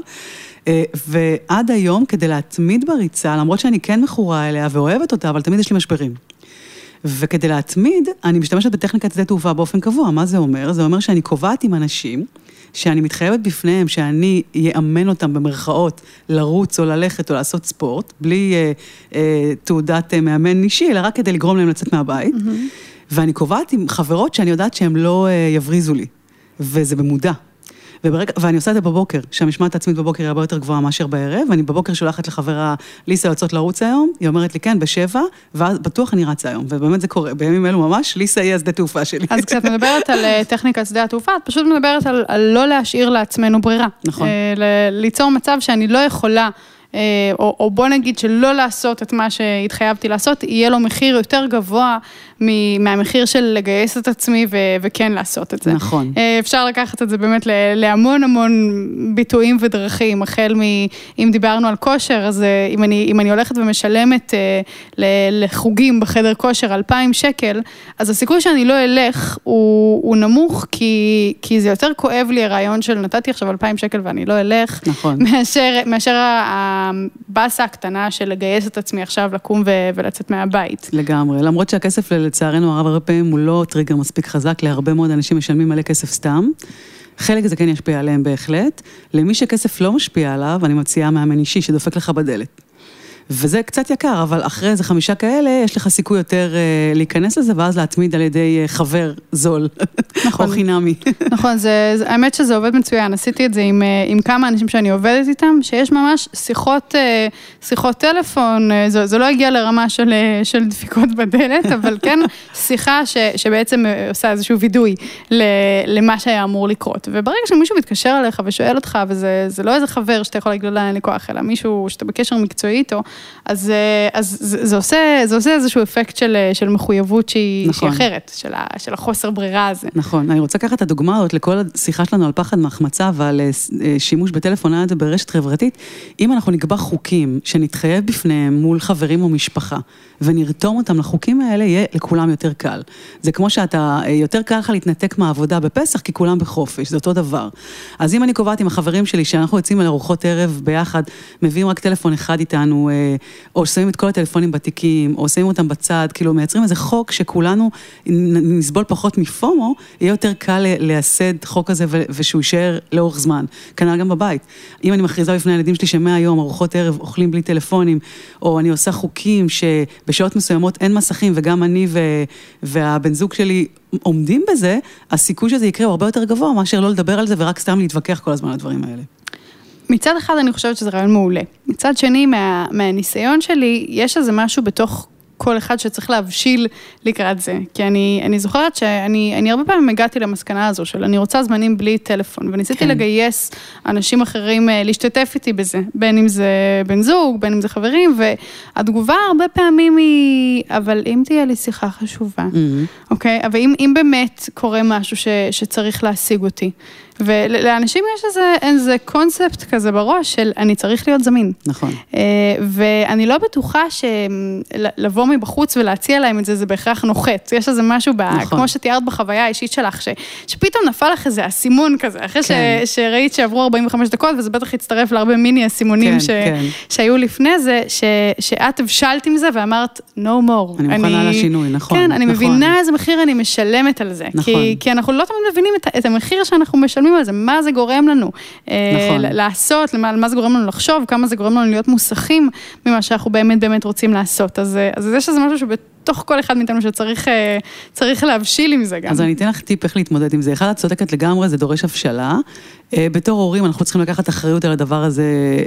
ועד היום, כדי להתמיד בריצה, למרות שאני כן מכורה אליה ואוהבת אותה, אבל תמיד יש לי משברים. וכדי להתמיד, אני משתמשת בטכניקת שדה תעופה באופן קבוע. מה זה אומר? זה אומר שאני קובעת עם אנשים, שאני מתחייבת בפניהם, שאני יאמן אותם במרכאות, לרוץ או ללכת או לעשות ספורט, בלי אה, אה, תעודת אה, מאמן אישי, אלא רק כדי לגרום להם לצאת מהבית. Mm-hmm. ואני קובעת עם חברות שאני יודעת שהם לא אה, יבריזו לי. וזה במודע. וברגע, ואני עושה את זה בבוקר, שהמשמעת העצמית בבוקר היא הרבה יותר גבוהה מאשר בערב, ואני בבוקר שולחת לחברה, ליסה יוצאות לרוץ היום, היא אומרת לי כן, בשבע, ואז בטוח אני רצה היום, ובאמת זה קורה, בימים אלו ממש, ליסה היא השדה תעופה שלי. אז כשאת מדברת על טכניקת שדה התעופה, את פשוט מדברת על, על לא להשאיר לעצמנו ברירה. נכון. ליצור מצב שאני לא יכולה, או, או בוא נגיד שלא לעשות את מה שהתחייבתי לעשות, יהיה לו מחיר יותר גבוה מהמחיר של לגייס את עצמי ו- וכן לעשות את זה. נכון. אפשר לקחת את זה באמת להמון המון ביטויים ודרכים, החל מ... אם דיברנו על כושר, אז אם אני, אם אני הולכת ומשלמת לחוגים בחדר כושר אלפיים שקל, אז הסיכוי שאני לא אלך הוא, הוא נמוך, כי, כי זה יותר כואב לי הרעיון של נתתי עכשיו אלפיים שקל ואני לא אלך, נכון. מאשר, מאשר הבאסה הקטנה של לגייס את עצמי עכשיו לקום ו- ולצאת מהבית. לגמרי, למרות שהכסף לצערנו הרב הרבה פעמים הוא לא טריגר מספיק חזק, להרבה מאוד אנשים משלמים מלא כסף סתם, חלק זה כן ישפיע עליהם בהחלט. למי שכסף לא משפיע עליו, אני מציעה מאמן אישי שדופק לך בדלת. וזה קצת יקר, אבל אחרי איזה חמישה כאלה, יש לך סיכוי יותר uh, להיכנס לזה, ואז להתמיד על ידי uh, חבר זול, נכון, או חינמי. נכון, זה, זה, האמת שזה עובד מצוין, עשיתי את זה עם, עם כמה אנשים שאני עובדת איתם, שיש ממש שיחות, שיחות טלפון, זה, זה לא הגיע לרמה של, של דפיקות בדלת, אבל כן שיחה ש, שבעצם עושה איזשהו וידוי למה שהיה אמור לקרות. וברגע שמישהו מתקשר אליך ושואל אותך, וזה זה לא איזה חבר שאתה יכול להגיד לו אין לי כוח, אלא מישהו שאתה בקשר מקצועי איתו, אז, אז זה, זה, עושה, זה עושה איזשהו אפקט של, של מחויבות שהיא, נכון. שהיא אחרת, של, ה, של החוסר ברירה הזה. נכון, אני רוצה לקחת את הדוגמאות לכל השיחה שלנו על פחד מהחמצה ועל שימוש בטלפון עד ברשת חברתית. אם אנחנו נקבע חוקים שנתחייב בפניהם מול חברים או משפחה, ונרתום אותם לחוקים האלה, יהיה לכולם יותר קל. זה כמו שאתה, יותר קל לך להתנתק מהעבודה בפסח, כי כולם בחופש, זה אותו דבר. אז אם אני קובעת עם החברים שלי, שאנחנו יוצאים על ארוחות ערב ביחד, מביאים רק טלפון אחד איתנו, או שמים את כל הטלפונים בתיקים, או שמים אותם בצד, כאילו מייצרים איזה חוק שכולנו נסבול פחות מפומו, יהיה יותר קל לייסד חוק הזה ושהוא יישאר לאורך זמן. כנראה גם בבית. אם אני מכריזה בפני הילדים שלי שמהיום ארוחות ערב אוכלים בלי טלפונים, או אני עושה חוקים שבשעות מסוימות אין מסכים, וגם אני והבן זוג שלי עומדים בזה, הסיכוי שזה יקרה הוא הרבה יותר גבוה, מאשר לא לדבר על זה ורק סתם להתווכח כל הזמן על הדברים האלה. מצד אחד אני חושבת שזה רעיון מעולה. מצד שני, מה, מהניסיון שלי, יש איזה משהו בתוך כל אחד שצריך להבשיל לקראת זה. כי אני, אני זוכרת שאני, אני הרבה פעמים הגעתי למסקנה הזו של אני רוצה זמנים בלי טלפון, וניסיתי כן. לגייס אנשים אחרים להשתתף איתי בזה, בין אם זה בן זוג, בין אם זה חברים, והתגובה הרבה פעמים היא, אבל אם תהיה לי שיחה חשובה, mm-hmm. אוקיי? אבל אם, אם באמת קורה משהו ש, שצריך להשיג אותי, ולאנשים יש איזה, איזה קונספט כזה בראש של אני צריך להיות זמין. נכון. ואני לא בטוחה שלבוא מבחוץ ולהציע להם את זה, זה בהכרח נוחת. יש איזה משהו, נכון. כמו שתיארת בחוויה האישית שלך, ש, שפתאום נפל לך איזה אסימון כזה, אחרי כן. ש, שראית שעברו ארבעים וחמש דקות, וזה בטח הצטרף להרבה מיני אסימונים כן, ש, כן. שהיו לפני זה, ש, שאת הבשלת עם זה ואמרת, no more. אני מוכנה אני, לשינוי, נכון. כן, אני נכון. מבינה איזה מחיר אני משלמת על זה. נכון. כי, כי אנחנו לא תמיד מבינים את, את המחיר שאנחנו משלמים על זה, מה זה גורם לנו נכון. לעשות, מה זה גורם לנו לחשוב, כמה זה גורם לנו להיות מוסכים ממה שאנחנו באמת באמת רוצים לעשות. אז, אז יש איזה משהו שבתוך כל אחד מאיתנו שצריך צריך להבשיל עם זה גם. אז אני אתן לך טיפ איך להתמודד עם זה. אחד, את צודקת לגמרי, זה דורש הבשלה. בתור הורים אנחנו צריכים לקחת אחריות על הדבר הזה,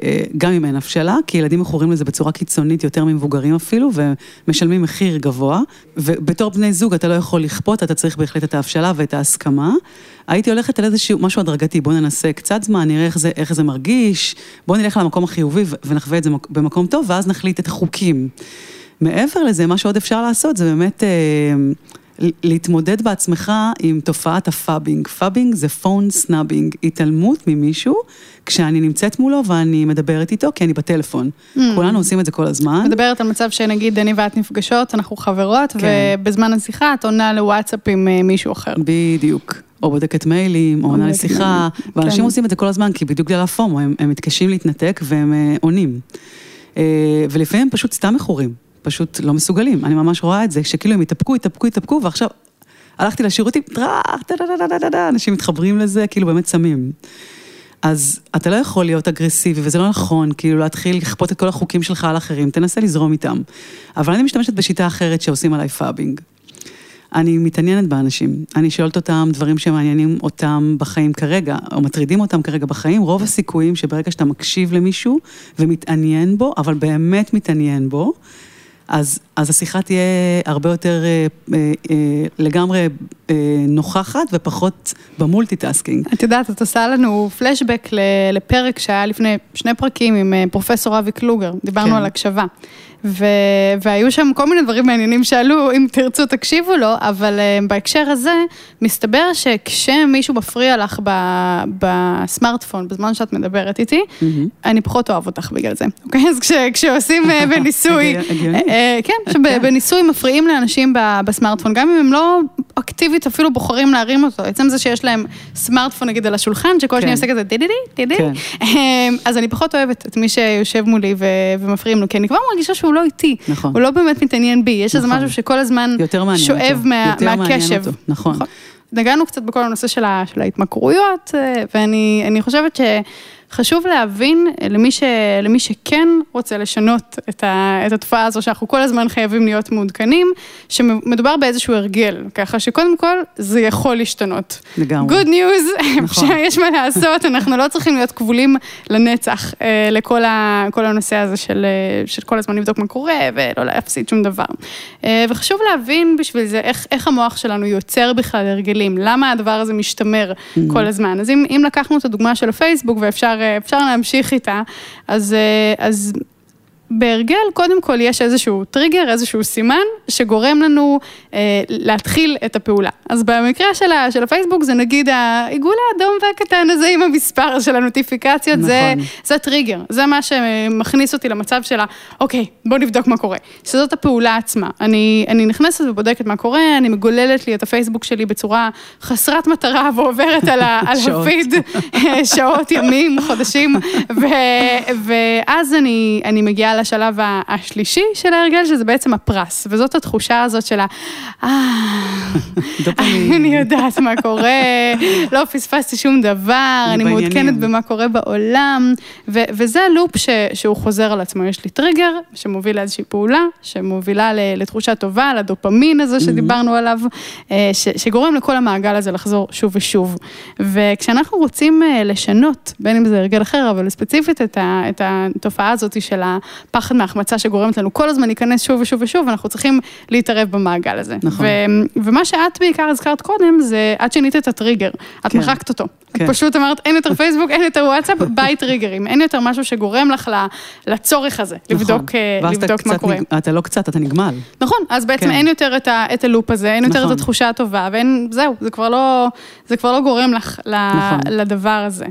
גם אם אין הבשלה, כי ילדים מכורים לזה בצורה קיצונית יותר ממבוגרים אפילו, ומשלמים מחיר גבוה, ובתור בני זוג אתה לא יכול לכפות, אתה צריך בהחלט את ההבשלה ואת ההסכמה. הייתי הולכת על איזשהו משהו הדרגתי, בוא ננסה קצת זמן, נראה איך זה, איך זה מרגיש, בוא נלך למקום החיובי ונחווה את זה במקום טוב, ואז נחליט את החוקים. מעבר לזה, מה שעוד אפשר לעשות, זה באמת אה, להתמודד בעצמך עם תופעת הפאבינג. פאבינג זה פון סנאבינג, התעלמות ממישהו, כשאני נמצאת מולו ואני מדברת איתו, כי אני בטלפון. Mm. כולנו עושים את זה כל הזמן. מדברת על מצב שנגיד, אני ואת נפגשות, אנחנו חברות, כן. ובזמן השיחה את עונה לוואטסאפ עם מישהו אחר. בדיוק. או בודקת מיילים, או עונה לשיחה, ואנשים כן. עושים את זה כל הזמן, כי בדיוק בגלל הפומו, הם, הם מתקשים להתנתק והם עונים. ולפעמים הם פשוט סתם מכורים, פשוט לא מסוגלים. אני ממש רואה את זה, שכאילו הם יתאפקו, יתאפקו, יתאפקו, ועכשיו הלכתי לשירותים, אנשים מתחברים לזה, כאילו באמת שמים. אז אתה לא יכול להיות אגרסיבי, וזה לא נכון, כאילו להתחיל לכפות את כל החוקים שלך על אחרים, תנסה לזרום איתם. אבל אני משתמשת בשיטה אחרת שעושים עליי פאבינג. אני מתעניינת באנשים, אני שואלת אותם דברים שמעניינים אותם בחיים כרגע, או מטרידים אותם כרגע בחיים, רוב הסיכויים שברגע שאתה מקשיב למישהו ומתעניין בו, אבל באמת מתעניין בו, אז, אז השיחה תהיה הרבה יותר אה, אה, לגמרי אה, נוכחת ופחות במולטיטאסקינג. את יודעת, את עושה לנו פלשבק לפרק שהיה לפני שני פרקים עם פרופסור אבי קלוגר, דיברנו כן. על הקשבה. ו... והיו שם כל מיני דברים מעניינים שעלו, אם תרצו תקשיבו לו, אבל uh, בהקשר הזה, מסתבר שכשמישהו מפריע לך ב... בסמארטפון, בזמן שאת מדברת איתי, mm-hmm. אני פחות אוהב אותך בגלל זה. אוקיי? אז כש... כשעושים uh, בניסוי, uh, כן, שבניסוי מפריעים לאנשים ב... בסמארטפון, גם אם הם לא אקטיבית אפילו בוחרים להרים אותו, עצם זה שיש להם סמארטפון נגיד על השולחן, שכל שניה עושה כזה דידידי, דידידי, אז אני פחות אוהבת את מי שיושב מולי ו... ומפריעים לו, כי אני כבר מרגישה שהוא לא איתי, הוא לא באמת מתעניין בי, יש איזה משהו שכל הזמן שואב מהקשב. נכון. נגענו קצת בכל הנושא של ההתמכרויות, ואני אני חושבת שחשוב להבין למי, ש, למי שכן רוצה לשנות את, ה, את התופעה הזו, שאנחנו כל הזמן חייבים להיות מעודכנים, שמדובר באיזשהו הרגל, ככה שקודם כל זה יכול להשתנות. לגמרי. Good news, נכון. שיש מה לעשות, אנחנו לא צריכים להיות כבולים לנצח לכל ה, כל הנושא הזה של, של כל הזמן לבדוק מה קורה, ולא להפסיד שום דבר. וחשוב להבין בשביל זה איך, איך המוח שלנו יוצר בכלל הרגלים, למה הדבר הזה משתמר mm-hmm. כל הזמן. אז אם, אם לקחנו את הדוגמה של הפייסבוק, ואפשר אפשר להמשיך איתה, אז, אז בהרגל, קודם כל יש איזשהו טריגר, איזשהו סימן, שגורם לנו אה, להתחיל את הפעולה. אז במקרה של, ה, של הפייסבוק, זה נגיד העיגול האדום והקטן הזה עם המספר של הנוטיפיקציות, נכון. זה, זה טריגר, זה מה שמכניס אותי למצב שלה, אוקיי, בוא נבדוק מה קורה. שזאת הפעולה עצמה. אני, אני נכנסת ובודקת מה קורה, אני מגוללת לי את הפייסבוק שלי בצורה חסרת מטרה, ועוברת על, ה, על הפיד, שעות, ימים, חודשים, ו, ואז אני, אני מגיעה לשלב השלישי של ההרגל, שזה בעצם הפרס, וזאת התחושה הזאת שלה, אני יודעת מה קורה, לא פספסתי שום דבר, אני מעודכנת במה קורה בעולם, וזה הלופ שהוא חוזר על עצמו, יש לי טריגר, שמוביל לאיזושהי פעולה, שמובילה לתחושה טובה, לדופמין הזה שדיברנו עליו, שגורם לכל המעגל הזה לחזור שוב ושוב, וכשאנחנו רוצים לשנות, בין אם זה הרגל אחר, אבל ספציפית את התופעה הזאת של הפחד מהחמצה שגורמת לנו כל הזמן להיכנס שוב ושוב ושוב, אנחנו צריכים להתערב במעגל הזה. נכון. ומה שאת בעיקר הזכרת קודם, זה עד שנית את הטריגר, את מחקת אותו. את פשוט אמרת, אין יותר פייסבוק, אין יותר וואטסאפ, ביי טריגרים, אין יותר משהו שגורם לך לצורך הזה, לבדוק מה קורה. אתה לא קצת, אתה נגמל. נכון, אז בעצם אין יותר את הלופ הזה, אין יותר את התחושה הטובה, וזהו, זה כבר לא גורם לך לדבר הזה.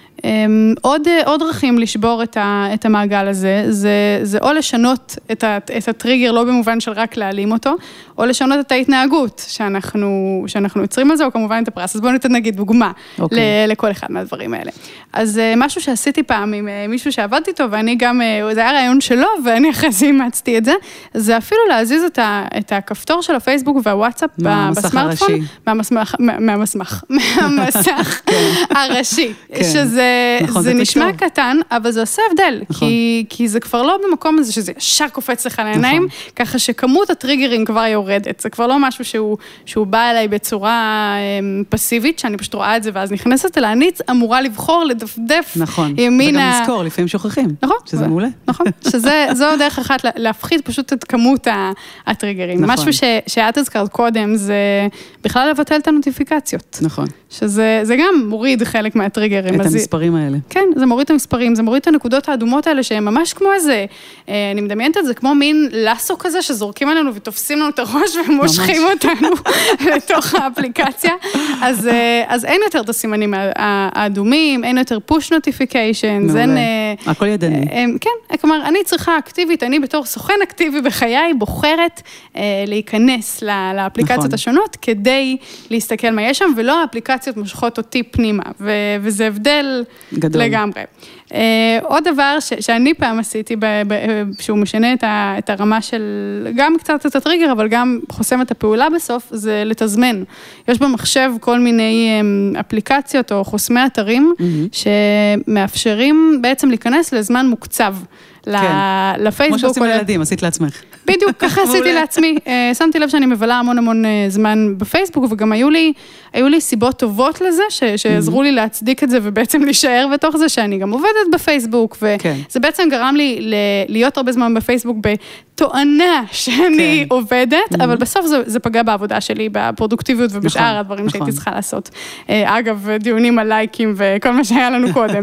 עוד, עוד דרכים לשבור את, ה, את המעגל הזה, זה, זה או לשנות את, ה, את הטריגר, לא במובן של רק להעלים אותו, או לשנות את ההתנהגות שאנחנו, שאנחנו יוצרים על זה, או כמובן את הפרס. אז בואו ניתן נגיד דוגמה okay. ל, לכל אחד מהדברים האלה. אז משהו שעשיתי פעם עם מישהו שעבדתי איתו, ואני גם, זה היה רעיון שלו, ואני אחרי זה אימצתי את זה, זה אפילו להזיז את, ה, את הכפתור של הפייסבוק והוואטסאפ בסמארטפון, מהמסך, מהמסך, מהמסך הראשי, שזה נכון, זה זה נשמע פשוט. קטן, אבל זה עושה הבדל, נכון. כי, כי זה כבר לא במקום הזה שזה ישר קופץ לך לעיניים, נכון. ככה שכמות הטריגרים כבר יורדת, זה כבר לא משהו שהוא, שהוא בא אליי בצורה הם, פסיבית, שאני פשוט רואה את זה ואז נכנסת אליי, אני אמורה לבחור, לדפדף נכון. ימינה. וגם לזכור, לפעמים שוכחים, נכון. שזה מעולה. נכון, שזה, זו דרך אחת להפחית פשוט את כמות הטריגרים. נכון. משהו ש, שאת הזכרת קודם, זה בכלל לבטל את הנוטיפיקציות. נכון. שזה זה גם מוריד חלק מהטריגרים. את המספרים האלה. כן, זה מוריד את המספרים, זה מוריד את הנקודות האדומות האלה, שהן ממש כמו איזה, אני מדמיינת את זה, כמו מין לסו כזה, שזורקים עלינו ותופסים לנו את הראש, ומושכים אותנו לתוך האפליקציה. אז, אז אין יותר את הסימנים האדומים, אין יותר push notifications, אין... הכל ידני. כן, כלומר, אני צריכה אקטיבית, אני בתור סוכן אקטיבי בחיי, בוחרת להיכנס לאפליקציות השונות, כדי להסתכל מה יש שם, ולא האפליקציות מושכות אותי פנימה, וזה הבדל גדול. לגמרי. עוד דבר שאני פעם עשיתי, שהוא משנה את הרמה של, גם קצת את הטריגר, אבל גם חוסם את הפעולה בסוף, זה לתזמן. יש במחשב כל מיני אפליקציות או חוסמי אתרים, שמאפשרים בעצם להיכנס לזמן מוקצב. לפייסבוק. כמו שעושים לילדים, עשית לעצמך. בדיוק, ככה עשיתי לעצמי. שמתי לב שאני מבלה המון המון זמן בפייסבוק, וגם היו לי, היו לי סיבות טובות לזה, שעזרו לי להצדיק את זה, ובעצם להישאר בתוך זה, שאני גם עובדת בפייסבוק, וזה בעצם גרם לי להיות הרבה זמן בפייסבוק, בתואנה שאני עובדת, אבל בסוף זה פגע בעבודה שלי, בפרודוקטיביות ובשאר הדברים שהייתי צריכה לעשות. אגב, דיונים על לייקים וכל מה שהיה לנו קודם.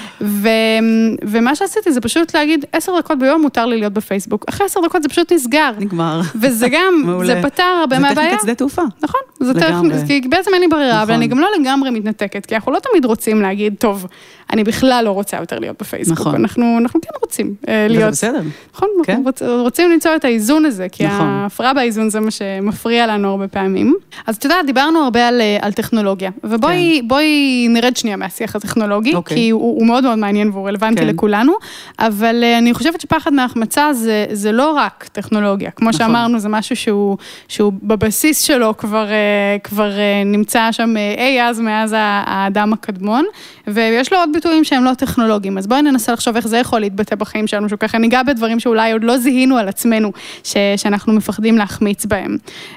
ומה שעשיתי זה פשוט להגיד, עשר דקות ביום מותר לי להיות בפייסבוק. אחרי עשר דקות זה פשוט נסגר. נגמר. וזה גם, זה פתר הרבה מהבעיה. זה טכניקת שדה תעופה. נכון. זה טכניקת, כי בעצם אין לי ברירה, אבל אני גם לא לגמרי מתנתקת, כי אנחנו לא תמיד רוצים להגיד, טוב, אני בכלל לא רוצה יותר להיות בפייסבוק. נכון. אנחנו, אנחנו כן רוצים להיות... וזה בסדר. נכון, כן? אנחנו רוצ, רוצים למצוא את האיזון הזה, כי נכון. ההפרעה באיזון זה מה שמפריע לנו הרבה פעמים. אז אתה יודע, דיברנו הרבה על, על טכנולוגיה, ובואי כן. בואי נרד שנייה מהשיח הטכנולוגי, אוקיי. כי הוא, הוא מאוד מאוד מעניין והוא רלוונטי כן. לכולנו, אבל אני חושבת שפחד מהחמצה זה, זה לא רק טכנולוגיה. כמו נכון. שאמרנו, זה משהו שהוא, שהוא בבסיס שלו כבר, כבר נמצא שם אי אז מאז האדם הקדמון, ויש לו עוד ביטויים שהם לא טכנולוגיים. אז בואי ננסה לחשוב איך זה יכול להתבטא בחיים שלנו, שככה ניגע בדברים שאולי עוד לא זיהינו על עצמנו, ש, שאנחנו מפחדים להחמיץ בהם.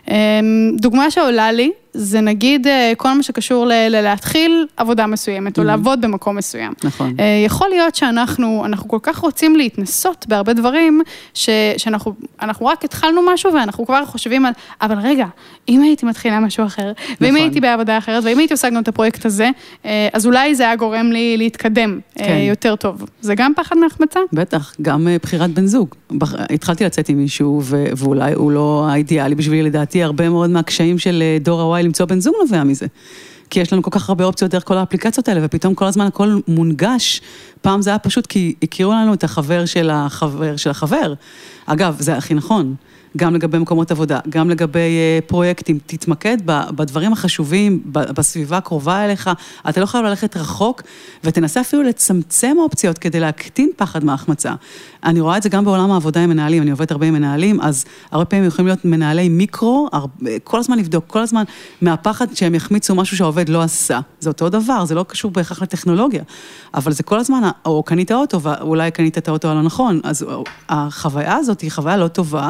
דוגמה שעולה לי, זה נגיד כל מה שקשור להתחיל עבודה מסוימת, או לעבוד במקום מסוים. נכון. יכול להיות שאנחנו, אנחנו כל כך רוצים להתנסות בהרבה דברים, שאנחנו, אנחנו רק התחלנו משהו, ואנחנו כבר חושבים על, אבל רגע, אם הייתי מתחילה משהו אחר, ואם הייתי בעבודה אחרת, ואם הייתי עושה גם את הפרויקט הזה, אז אולי זה היה גורם לי להתקדם יותר טוב. זה גם פחד מהחמצה? בטח, גם בחירת בן זוג. התחלתי לצאת עם מישהו, ואולי הוא לא האידיאלי בשבילי, לדעתי, הרבה מאוד מהקשיים של דור הוואי למצוא בן זוג נובע מזה. כי יש לנו כל כך הרבה אופציות דרך כל האפליקציות האלה, ופתאום כל הזמן הכל מונגש. פעם זה היה פשוט כי הכירו לנו את החבר של החבר של החבר. אגב, זה הכי נכון. גם לגבי מקומות עבודה, גם לגבי פרויקטים, תתמקד בדברים החשובים, בסביבה הקרובה אליך, אתה לא חייב ללכת רחוק, ותנסה אפילו לצמצם אופציות כדי להקטין פחד מהחמצה. אני רואה את זה גם בעולם העבודה עם מנהלים, אני עובדת הרבה עם מנהלים, אז הרבה פעמים יכולים להיות מנהלי מיקרו, כל הזמן לבדוק, כל הזמן מהפחד שהם יחמיצו משהו שהעובד לא עשה. זה אותו דבר, זה לא קשור בהכרח לטכנולוגיה, אבל זה כל הזמן, או קנית האוטו, ואולי קנית את האוטו הלא נכון, אז החוויה הזאת היא חוויה לא טובה,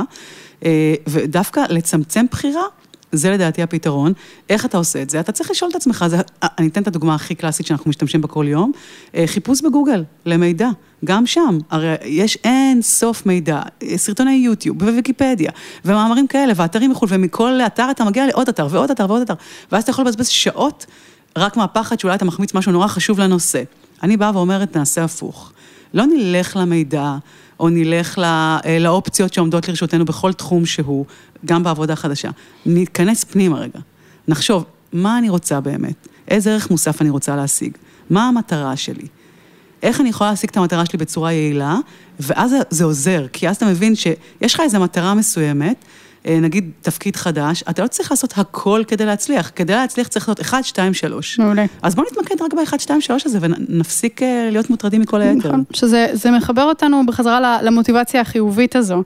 ודווקא לצמצם בחירה, זה לדעתי הפתרון. איך אתה עושה את זה? אתה צריך לשאול את עצמך, זה, אני אתן את הדוגמה הכי קלאסית שאנחנו משתמשים בה כל יום, חיפוש בגוגל למידע, גם שם, הרי יש אין סוף מידע, סרטוני יוטיוב וויקיפדיה, ומאמרים כאלה, ואתרים מחול, ומכל אתר אתה מגיע לעוד אתר, ועוד אתר, ועוד אתר, ואז אתה יכול לבזבז שעות, רק מהפחד שאולי אתה מחמיץ משהו נורא חשוב לנושא. אני באה ואומרת, נעשה הפוך. לא נלך למידע, או נלך לא, לאופציות שעומדות לרשותנו בכל תחום שהוא, גם בעבודה חדשה. נתכנס פנימה רגע. נחשוב, מה אני רוצה באמת? איזה ערך מוסף אני רוצה להשיג? מה המטרה שלי? איך אני יכולה להשיג את המטרה שלי בצורה יעילה? ואז זה עוזר, כי אז אתה מבין שיש לך איזו מטרה מסוימת, נגיד תפקיד חדש, אתה לא צריך לעשות הכל כדי להצליח. כדי להצליח צריך לעשות אחת, שתיים, שלוש. מעולה. אז בואו נתמקד רק ב-אחת, שתיים, שלוש הזה, ונפסיק להיות מוטרדים מכל היתר. נכון, שזה זה מחבר אותנו בחזרה למוטיבציה החיובית הזו.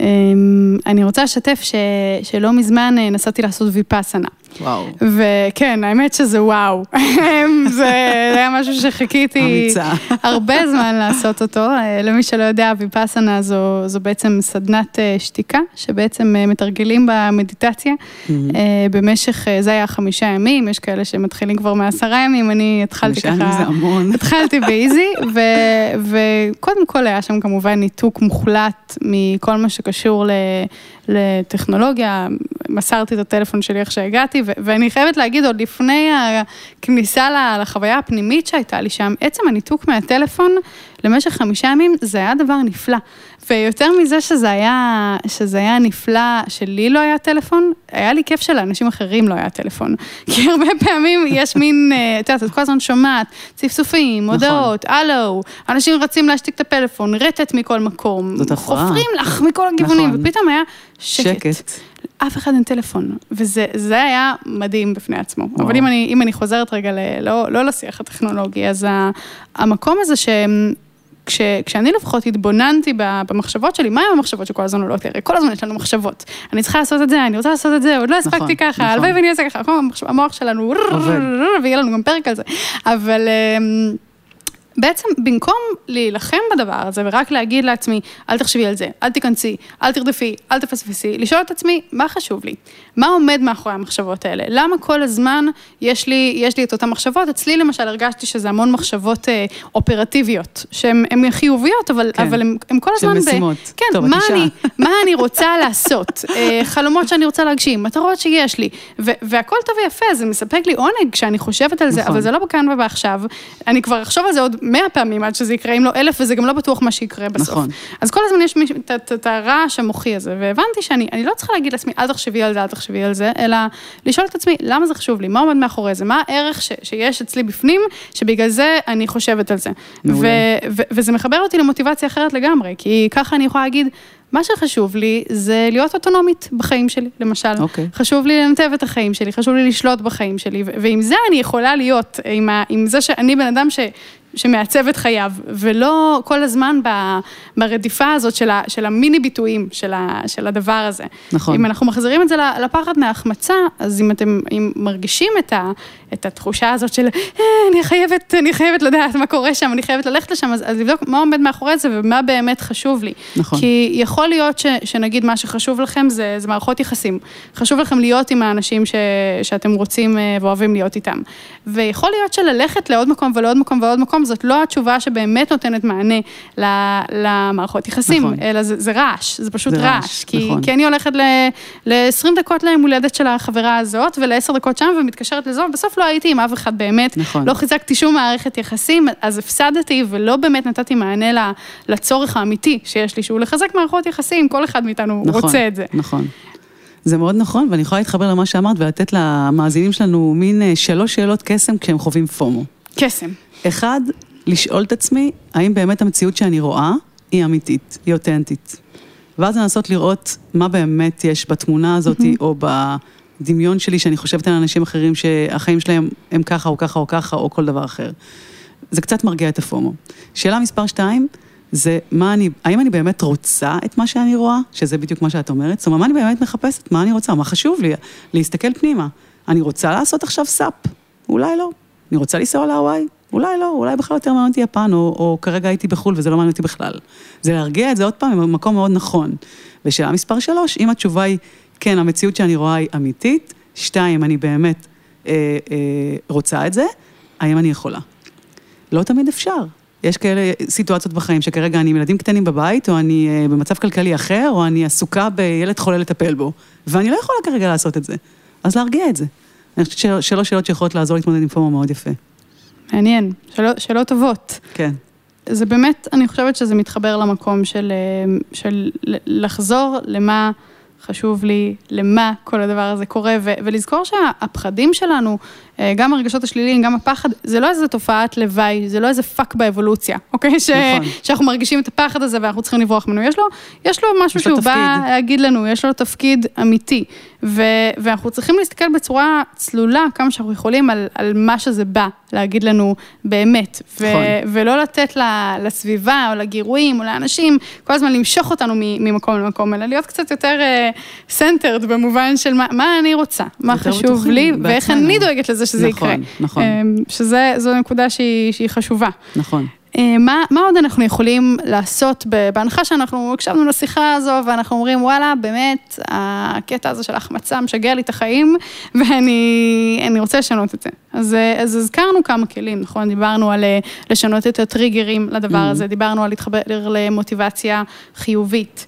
אני רוצה לשתף ש, שלא מזמן נסעתי לעשות ויפאסנה. וואו. וכן, האמת שזה וואו. זה היה משהו שחיכיתי הרבה זמן לעשות אותו. למי שלא יודע, ויפאסנה זו, זו בעצם סדנת שתיקה, שבעצם מתרגלים במדיטציה. במשך, זה היה חמישה ימים, יש כאלה שמתחילים כבר מעשרה ימים, אני התחלתי ככה. חמישה ימים זה המון. התחלתי באיזי, וקודם כל היה שם כמובן ניתוק מוחלט מכל מה שקשור ל... לטכנולוגיה, מסרתי את הטלפון שלי איך שהגעתי, ו- ואני חייבת להגיד, עוד לפני הכניסה לחוויה הפנימית שהייתה לי שם, עצם הניתוק מהטלפון למשך חמישה ימים, זה היה דבר נפלא. ויותר מזה שזה היה, שזה היה נפלא, שלי לא היה טלפון, היה לי כיף שלאנשים אחרים לא היה טלפון. כי הרבה פעמים יש מין, את יודעת, את כל הזמן שומעת, צפצופים, הודעות, הלו, אנשים רצים להשתיק את הפלאפון, רטט מכל מקום, חופרים לך מכל הכיוונים, ופתאום היה שקט. אף אחד אין טלפון, וזה היה מדהים בפני עצמו. אבל אם אני, אם אני חוזרת רגע, לא, לא לשיח הטכנולוגי, אז המקום הזה ש... כש, כשאני לפחות התבוננתי במחשבות שלי, מה היו המחשבות שכל הזמן עולות לי? כל הזמן יש לנו מחשבות. אני צריכה לעשות את זה, אני רוצה לעשות את זה, עוד לא הספקתי ככה, הלוואי ואני אעשה ככה, המוח שלנו, ויהיה לנו גם פרק על זה. אבל בעצם, במקום להילחם בדבר הזה, ורק להגיד לעצמי, אל תחשבי על זה, אל תיכנסי, אל תרדפי, אל תפספסי, לשאול את עצמי, מה חשוב לי? מה עומד מאחורי המחשבות האלה? למה כל הזמן יש לי, יש לי את אותן מחשבות? אצלי למשל הרגשתי שזה המון מחשבות אה, אופרטיביות, שהן חיוביות, אבל, כן. אבל הן כל הזמן... של משימות. ב... כן, טוב, מה, אני, מה אני רוצה לעשות? אה, חלומות שאני רוצה להגשים, מטרות שיש לי, ו- והכל טוב ויפה, זה מספק לי עונג כשאני חושבת על זה, נכון. אבל זה לא בכאן ובעכשיו. אני כבר אחשוב על זה עוד מאה פעמים עד שזה יקרה, אם לא אלף, וזה גם לא בטוח מה שיקרה בסוף. נכון. אז כל הזמן יש את הרעש המוחי הזה, והבנתי שאני אני לא צריכה להגיד לעצמי, אל תחשבי על זה, אל תחשבי על זה, אלא לשאול את עצמי, למה זה חשוב לי? מה עומד מאחורי זה? מה הערך ש, שיש אצלי בפנים, שבגלל זה אני חושבת על זה. ו, ו, וזה מחבר אותי למוטיבציה אחרת לגמרי, כי ככה אני יכולה להגיד, מה שחשוב לי זה להיות אוטונומית בחיים שלי, למשל. Okay. חשוב לי לנתב את החיים שלי, חשוב לי לשלוט בחיים שלי, ועם זה אני יכולה להיות, עם, ה, עם זה שאני בן אדם ש... שמעצב את חייו, ולא כל הזמן ברדיפה הזאת של, ה, של המיני ביטויים של, ה, של הדבר הזה. נכון. אם אנחנו מחזירים את זה לפחד מההחמצה, אז אם אתם אם מרגישים את, ה, את התחושה הזאת של, אה, אני חייבת, אני חייבת לדעת מה קורה שם, אני חייבת ללכת לשם, אז, אז לבדוק מה עומד מאחורי זה, ומה באמת חשוב לי. נכון. כי יכול להיות ש, שנגיד מה שחשוב לכם, זה, זה מערכות יחסים. חשוב לכם להיות עם האנשים ש, שאתם רוצים ואוהבים להיות איתם. ויכול להיות שללכת לעוד מקום ולעוד מקום ועוד מקום, זאת לא התשובה שבאמת נותנת מענה למערכות יחסים, נכון. אלא זה, זה רעש, זה פשוט זה רעש, רעש כי, נכון. כי אני הולכת ל-עשרים דקות ליום הולדת של החברה הזאת, ול-עשר דקות שם ומתקשרת לזו, בסוף לא הייתי עם אף אחד באמת, נכון. לא חיזקתי שום מערכת יחסים, אז הפסדתי ולא באמת נתתי מענה לצורך האמיתי שיש לי, שהוא לחזק מערכות יחסים, כל אחד מאיתנו נכון, רוצה את זה. נכון. זה מאוד נכון, ואני יכולה להתחבר למה שאמרת, ולתת למאזינים שלנו מין שלוש שאלות קסם כשהם חווים פומו. קסם. אחד, לשאול את עצמי, האם באמת המציאות שאני רואה היא אמיתית, היא אותנטית. ואז לנסות לראות מה באמת יש בתמונה הזאת, mm-hmm. או בדמיון שלי, שאני חושבת על אנשים אחרים שהחיים שלהם הם ככה או ככה או ככה, או כל דבר אחר. זה קצת מרגיע את הפומו. שאלה מספר שתיים, זה מה אני, האם אני באמת רוצה את מה שאני רואה, שזה בדיוק מה שאת אומרת, זאת אומרת, מה אני באמת מחפשת, מה אני רוצה, מה חשוב לי, להסתכל פנימה. אני רוצה לעשות עכשיו סאפ, אולי לא. אני רוצה לנסוע להוואי, אולי לא, אולי בכלל יותר מעניין אותי יפן, או, או כרגע הייתי בחול וזה לא מעניין אותי בכלל. זה להרגיע את זה עוד פעם, במקום מאוד נכון. ושאלה מספר שלוש, אם התשובה היא, כן, המציאות שאני רואה היא אמיתית, שתיים, אני באמת אה, אה, רוצה את זה, האם אני יכולה? לא תמיד אפשר. יש כאלה סיטואציות בחיים שכרגע אני עם ילדים קטנים בבית, או אני אה, במצב כלכלי אחר, או אני עסוקה בילד חולה לטפל בו, ואני לא יכולה כרגע לעשות את זה. אז להרגיע את זה. אני חושבת שלוש שאלות שיכולות לעזור להתמודד עם פומו מאוד יפה. מעניין, שאלות, שאלות טובות. כן. זה באמת, אני חושבת שזה מתחבר למקום של, של לחזור למה חשוב לי, למה כל הדבר הזה קורה, ו, ולזכור שהפחדים שלנו, גם הרגשות השליליים, גם הפחד, זה לא איזה תופעת לוואי, זה לא איזה פאק באבולוציה, אוקיי? ש, נכון. שאנחנו מרגישים את הפחד הזה ואנחנו צריכים לברוח ממנו. יש לו, יש לו משהו שהוא בא להגיד לנו, יש לו תפקיד אמיתי, ו, ואנחנו צריכים להסתכל בצורה צלולה, כמה שאנחנו יכולים על, על מה שזה בא, להגיד לנו באמת, ו, נכון. ולא לתת לסביבה או לגירויים או לאנשים, כל הזמן למשוך אותנו ממקום למקום, אלא להיות קצת יותר centered במובן של מה, מה אני רוצה, מה חשוב לי, ואיך אני דואגת לזה שזה יקרה. נכון. שזו נקודה שהיא, שהיא חשובה. נכון. מה, מה עוד אנחנו יכולים לעשות בהנחה שאנחנו הקשבנו לשיחה הזו, ואנחנו אומרים, וואלה, באמת, הקטע הזה של החמצה משגע לי את החיים, ואני אני רוצה לשנות את זה. אז, אז הזכרנו כמה כלים, נכון? דיברנו על לשנות את הטריגרים לדבר הזה, דיברנו על להתחבר למוטיבציה חיובית,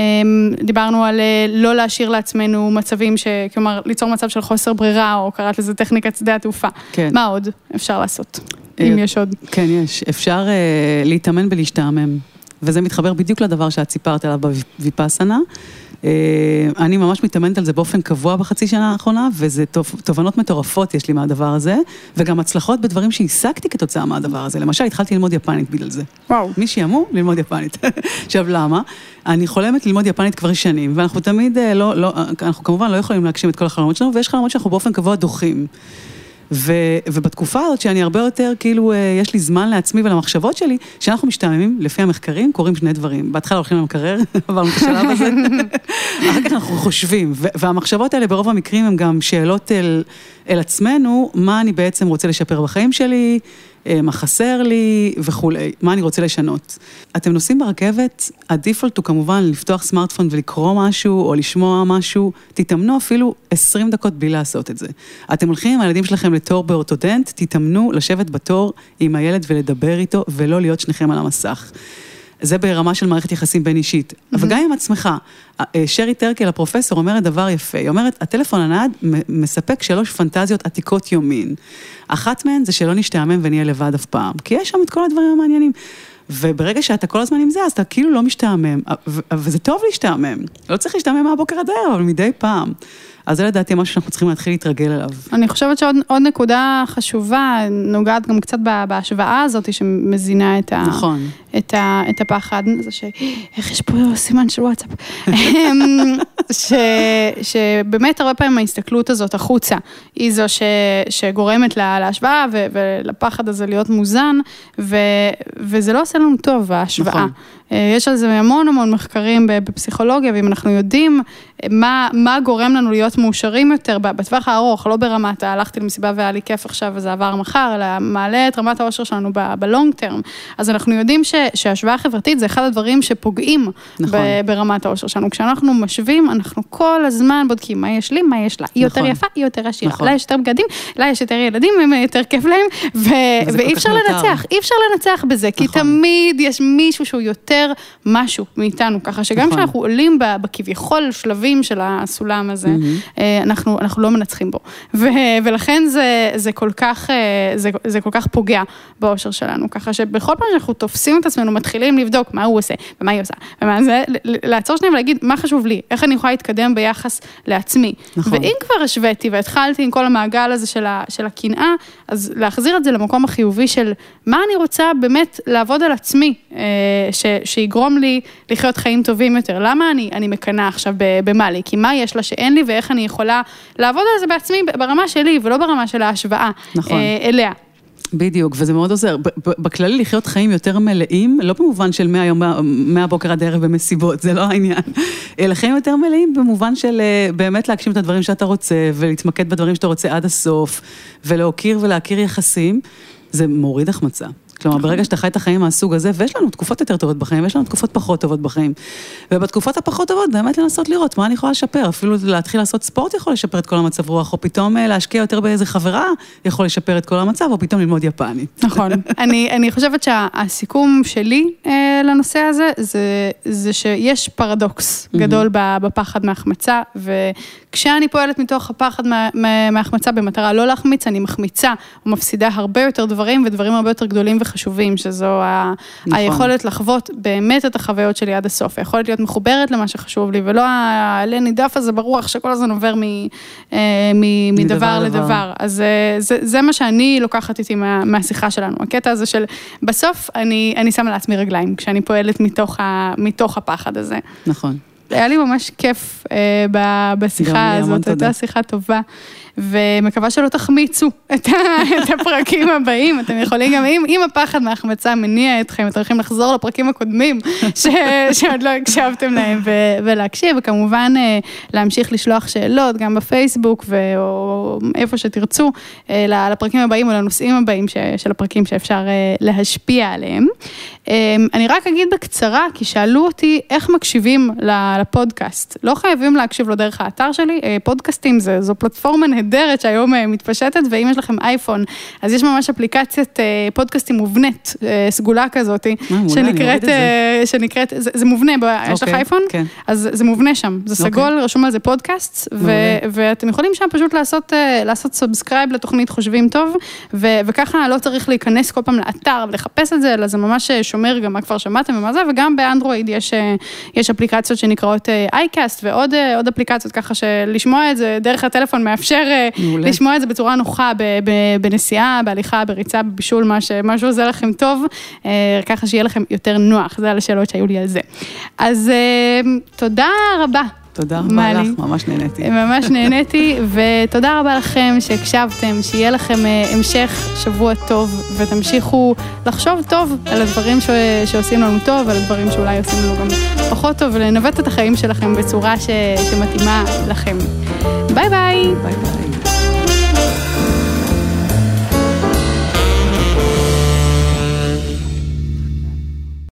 דיברנו על לא להשאיר לעצמנו מצבים, ש, כלומר, ליצור מצב של חוסר ברירה, או קראת לזה טכניקת שדה התעופה. כן. מה עוד אפשר לעשות? אם יש עוד. כן, יש. אפשר uh, להתאמן בלהשתעמם, וזה מתחבר בדיוק לדבר שאת סיפרת עליו בוויפאסנה. Uh, אני ממש מתאמנת על זה באופן קבוע בחצי שנה האחרונה, וזה תובנות מטורפות יש לי מהדבר הזה, וגם הצלחות בדברים שהשגתי כתוצאה מהדבר הזה. למשל, התחלתי ללמוד יפנית בגלל זה. וואו. מי שיאמו, ללמוד יפנית. עכשיו, למה? אני חולמת ללמוד יפנית כבר שנים, ואנחנו תמיד לא, לא, אנחנו כמובן לא יכולים להגשים את כל החלומות שלנו, ויש חלומות שאנחנו באופן קבוע דוחים. ו, ובתקופה הזאת שאני הרבה יותר, כאילו, יש לי זמן לעצמי ולמחשבות שלי, שאנחנו משתעממים, לפי המחקרים, קוראים שני דברים. בהתחלה הולכים למקרר, עברנו את השלב הזה. אחר כך אנחנו חושבים, ו, והמחשבות האלה ברוב המקרים הם גם שאלות אל, אל עצמנו, מה אני בעצם רוצה לשפר בחיים שלי, מה חסר לי וכולי, מה אני רוצה לשנות. אתם נוסעים ברכבת, הדיפולט הוא כמובן לפתוח סמארטפון ולקרוא משהו או לשמוע משהו, תתאמנו אפילו עשרים דקות בלי לעשות את זה. אתם הולכים עם הילדים שלכם לתור באורתודנט, תתאמנו לשבת בתור עם הילד ולדבר איתו ולא להיות שניכם על המסך. זה ברמה של מערכת יחסים בין אישית, אבל גם עם עצמך. שרי טרקל, הפרופסור, אומרת דבר יפה, היא אומרת, הטלפון הנייד מספק שלוש פנטזיות עתיקות יומין. אחת מהן זה שלא נשתעמם ונהיה לבד אף פעם, כי יש שם את כל הדברים המעניינים. וברגע שאתה כל הזמן עם זה, אז אתה כאילו לא משתעמם, וזה טוב להשתעמם. לא צריך להשתעמם מהבוקר עד הערב, אבל מדי פעם. אז זה לדעתי משהו שאנחנו צריכים להתחיל להתרגל אליו. אני חושבת שעוד עוד נקודה חשובה, נוגעת גם קצת בהשוואה הזאת, שמזינה את, ה, נכון. את, ה, את הפחד, זה ש... איך יש פה סימן של וואטסאפ? ש, שבאמת הרבה פעמים ההסתכלות הזאת החוצה, היא זו ש, שגורמת לה, להשוואה, ו, ולפחד הזה להיות מוזן, ו, וזה לא עושה לנו טוב, ההשוואה. נכון. יש על זה המון המון מחקרים בפסיכולוגיה, ואם אנחנו יודעים מה, מה גורם לנו להיות מאושרים יותר, בטווח הארוך, לא ברמת, הלכתי למסיבה והיה לי כיף עכשיו וזה עבר מחר, אלא מעלה את רמת האושר שלנו בלונג טרם. אז אנחנו יודעים ש, שהשוואה חברתית זה אחד הדברים שפוגעים נכון. ברמת האושר שלנו. כשאנחנו משווים, אנחנו כל הזמן בודקים מה יש לי, מה יש לה. היא יותר יפה, היא יותר עשירה. נכון. לה יש יותר בגדים, לה יש יותר ילדים, הם יותר כיף להם, ו... ואי אפשר לנצח, אי אפשר לנצח בזה, כי נכון. תמיד יש מישהו שהוא יותר משהו מאיתנו, ככה שגם נכון. כשאנחנו עולים בכביכול שלבים של הסולם הזה, mm-hmm. אנחנו, אנחנו לא מנצחים בו. ו, ולכן זה, זה כל כך, זה, זה כל כך פוגע באושר שלנו, ככה שבכל פעם שאנחנו תופסים את עצמנו, מתחילים לבדוק מה הוא עושה, ומה היא עושה, ומה זה, לעצור שניים ולהגיד, מה חשוב לי, איך אני יכולה להתקדם ביחס לעצמי. נכון. ואם כבר השוויתי והתחלתי עם כל המעגל הזה של, ה, של הקנאה, אז להחזיר את זה למקום החיובי של מה אני רוצה באמת לעבוד על עצמי, ש, שיגרום לי לחיות חיים טובים יותר. למה אני, אני מקנה עכשיו במה לי? כי מה יש לה שאין לי ואיך אני יכולה לעבוד על זה בעצמי ברמה שלי ולא ברמה של ההשוואה נכון. אליה. בדיוק, וזה מאוד עוזר. בכללי לחיות חיים יותר מלאים, לא במובן של מהיום, מהבוקר עד הערב במסיבות, זה לא העניין. אלא חיים יותר מלאים במובן של באמת להגשים את הדברים שאתה רוצה, ולהתמקד בדברים שאתה רוצה עד הסוף, ולהוקיר ולהכיר יחסים, זה מוריד החמצה. כלומר, ברגע שאתה חי את החיים מהסוג הזה, ויש לנו תקופות יותר טובות בחיים, ויש לנו תקופות פחות טובות בחיים. ובתקופות הפחות טובות, באמת לנסות לראות מה אני יכולה לשפר. אפילו להתחיל לעשות ספורט יכול לשפר את כל המצב רוח, או פתאום להשקיע יותר באיזה חברה יכול לשפר את כל המצב, או פתאום ללמוד יפנית. נכון. אני, אני חושבת שהסיכום שלי אה, לנושא הזה, זה, זה שיש פרדוקס גדול בפחד מהחמצה, וכשאני פועלת מתוך הפחד מה, מהחמצה במטרה לא להחמיץ, אני מחמיצה ומפסידה הרבה יותר דברים, ודברים הרבה יותר גדולים וחשובים, שזו ה... נכון. היכולת לחוות באמת את החוויות שלי עד הסוף, היכולת להיות מחוברת למה שחשוב לי, ולא הנידף הזה ברוח שכל הזמן עובר מ... מ... מדבר לדבר. אז זה, זה מה שאני לוקחת איתי מה, מהשיחה שלנו, הקטע הזה של בסוף אני, אני שמה לעצמי רגליים, כשאני פועלת מתוך, ה... מתוך הפחד הזה. נכון. היה לי ממש כיף אה, בשיחה הזאת, הייתה שיחה טובה, ומקווה שלא תחמיצו את, את הפרקים הבאים, אתם יכולים גם, אם, אם הפחד מהחמצה מניע אתכם, אתם יכולים לחזור לפרקים הקודמים, ש, שעוד לא הקשבתם להם, ו, ולהקשיב, וכמובן אה, להמשיך לשלוח שאלות, גם בפייסבוק, ו, או איפה שתרצו, אה, לפרקים הבאים, או לנושאים הבאים ש, של הפרקים שאפשר אה, להשפיע עליהם. אה, אני רק אגיד בקצרה, כי שאלו אותי איך מקשיבים לפודקאסט. לא חייבים להקשיב לו דרך האתר שלי, פודקאסטים זה, זו פלטפורמה נהדרת שהיום מתפשטת, ואם יש לכם אייפון, אז יש ממש אפליקציית פודקאסטים מובנית, סגולה כזאת, שנקראת, שנקראת, זה, זה מובנה, יש לך אייפון? כן. אז זה מובנה שם, זה סגול, רשום על זה פודקאסט, ואתם יכולים שם פשוט לעשות, לעשות סאבסקרייב לתוכנית חושבים טוב, וככה לא צריך להיכנס כל פעם לאתר ולחפש את זה, אלא זה ממש שומר גם מה כבר שמעתם ומה זה, וגם באנדרואיד יש, יש אפליקציות שנקראות iCast ועוד עוד אפליקציות, ככה שלשמוע את זה דרך הטלפון מאפשר מעולה. לשמוע את זה בצורה נוחה, בנסיעה, בהליכה, בריצה, בבישול, מה שעוזר לכם טוב, ככה שיהיה לכם יותר נוח. זה על השאלות שהיו לי על זה. אז תודה רבה. תודה רבה לך, ממש נהניתי. ממש נהניתי, ותודה רבה לכם שהקשבתם, שיהיה לכם המשך שבוע טוב, ותמשיכו לחשוב טוב על הדברים ש... שעושים לנו טוב, על הדברים שאולי עושים לנו גם פחות טוב, ולנווט את החיים שלכם בצורה ש... שמתאימה לכם. ביי ביי. ביי ביי.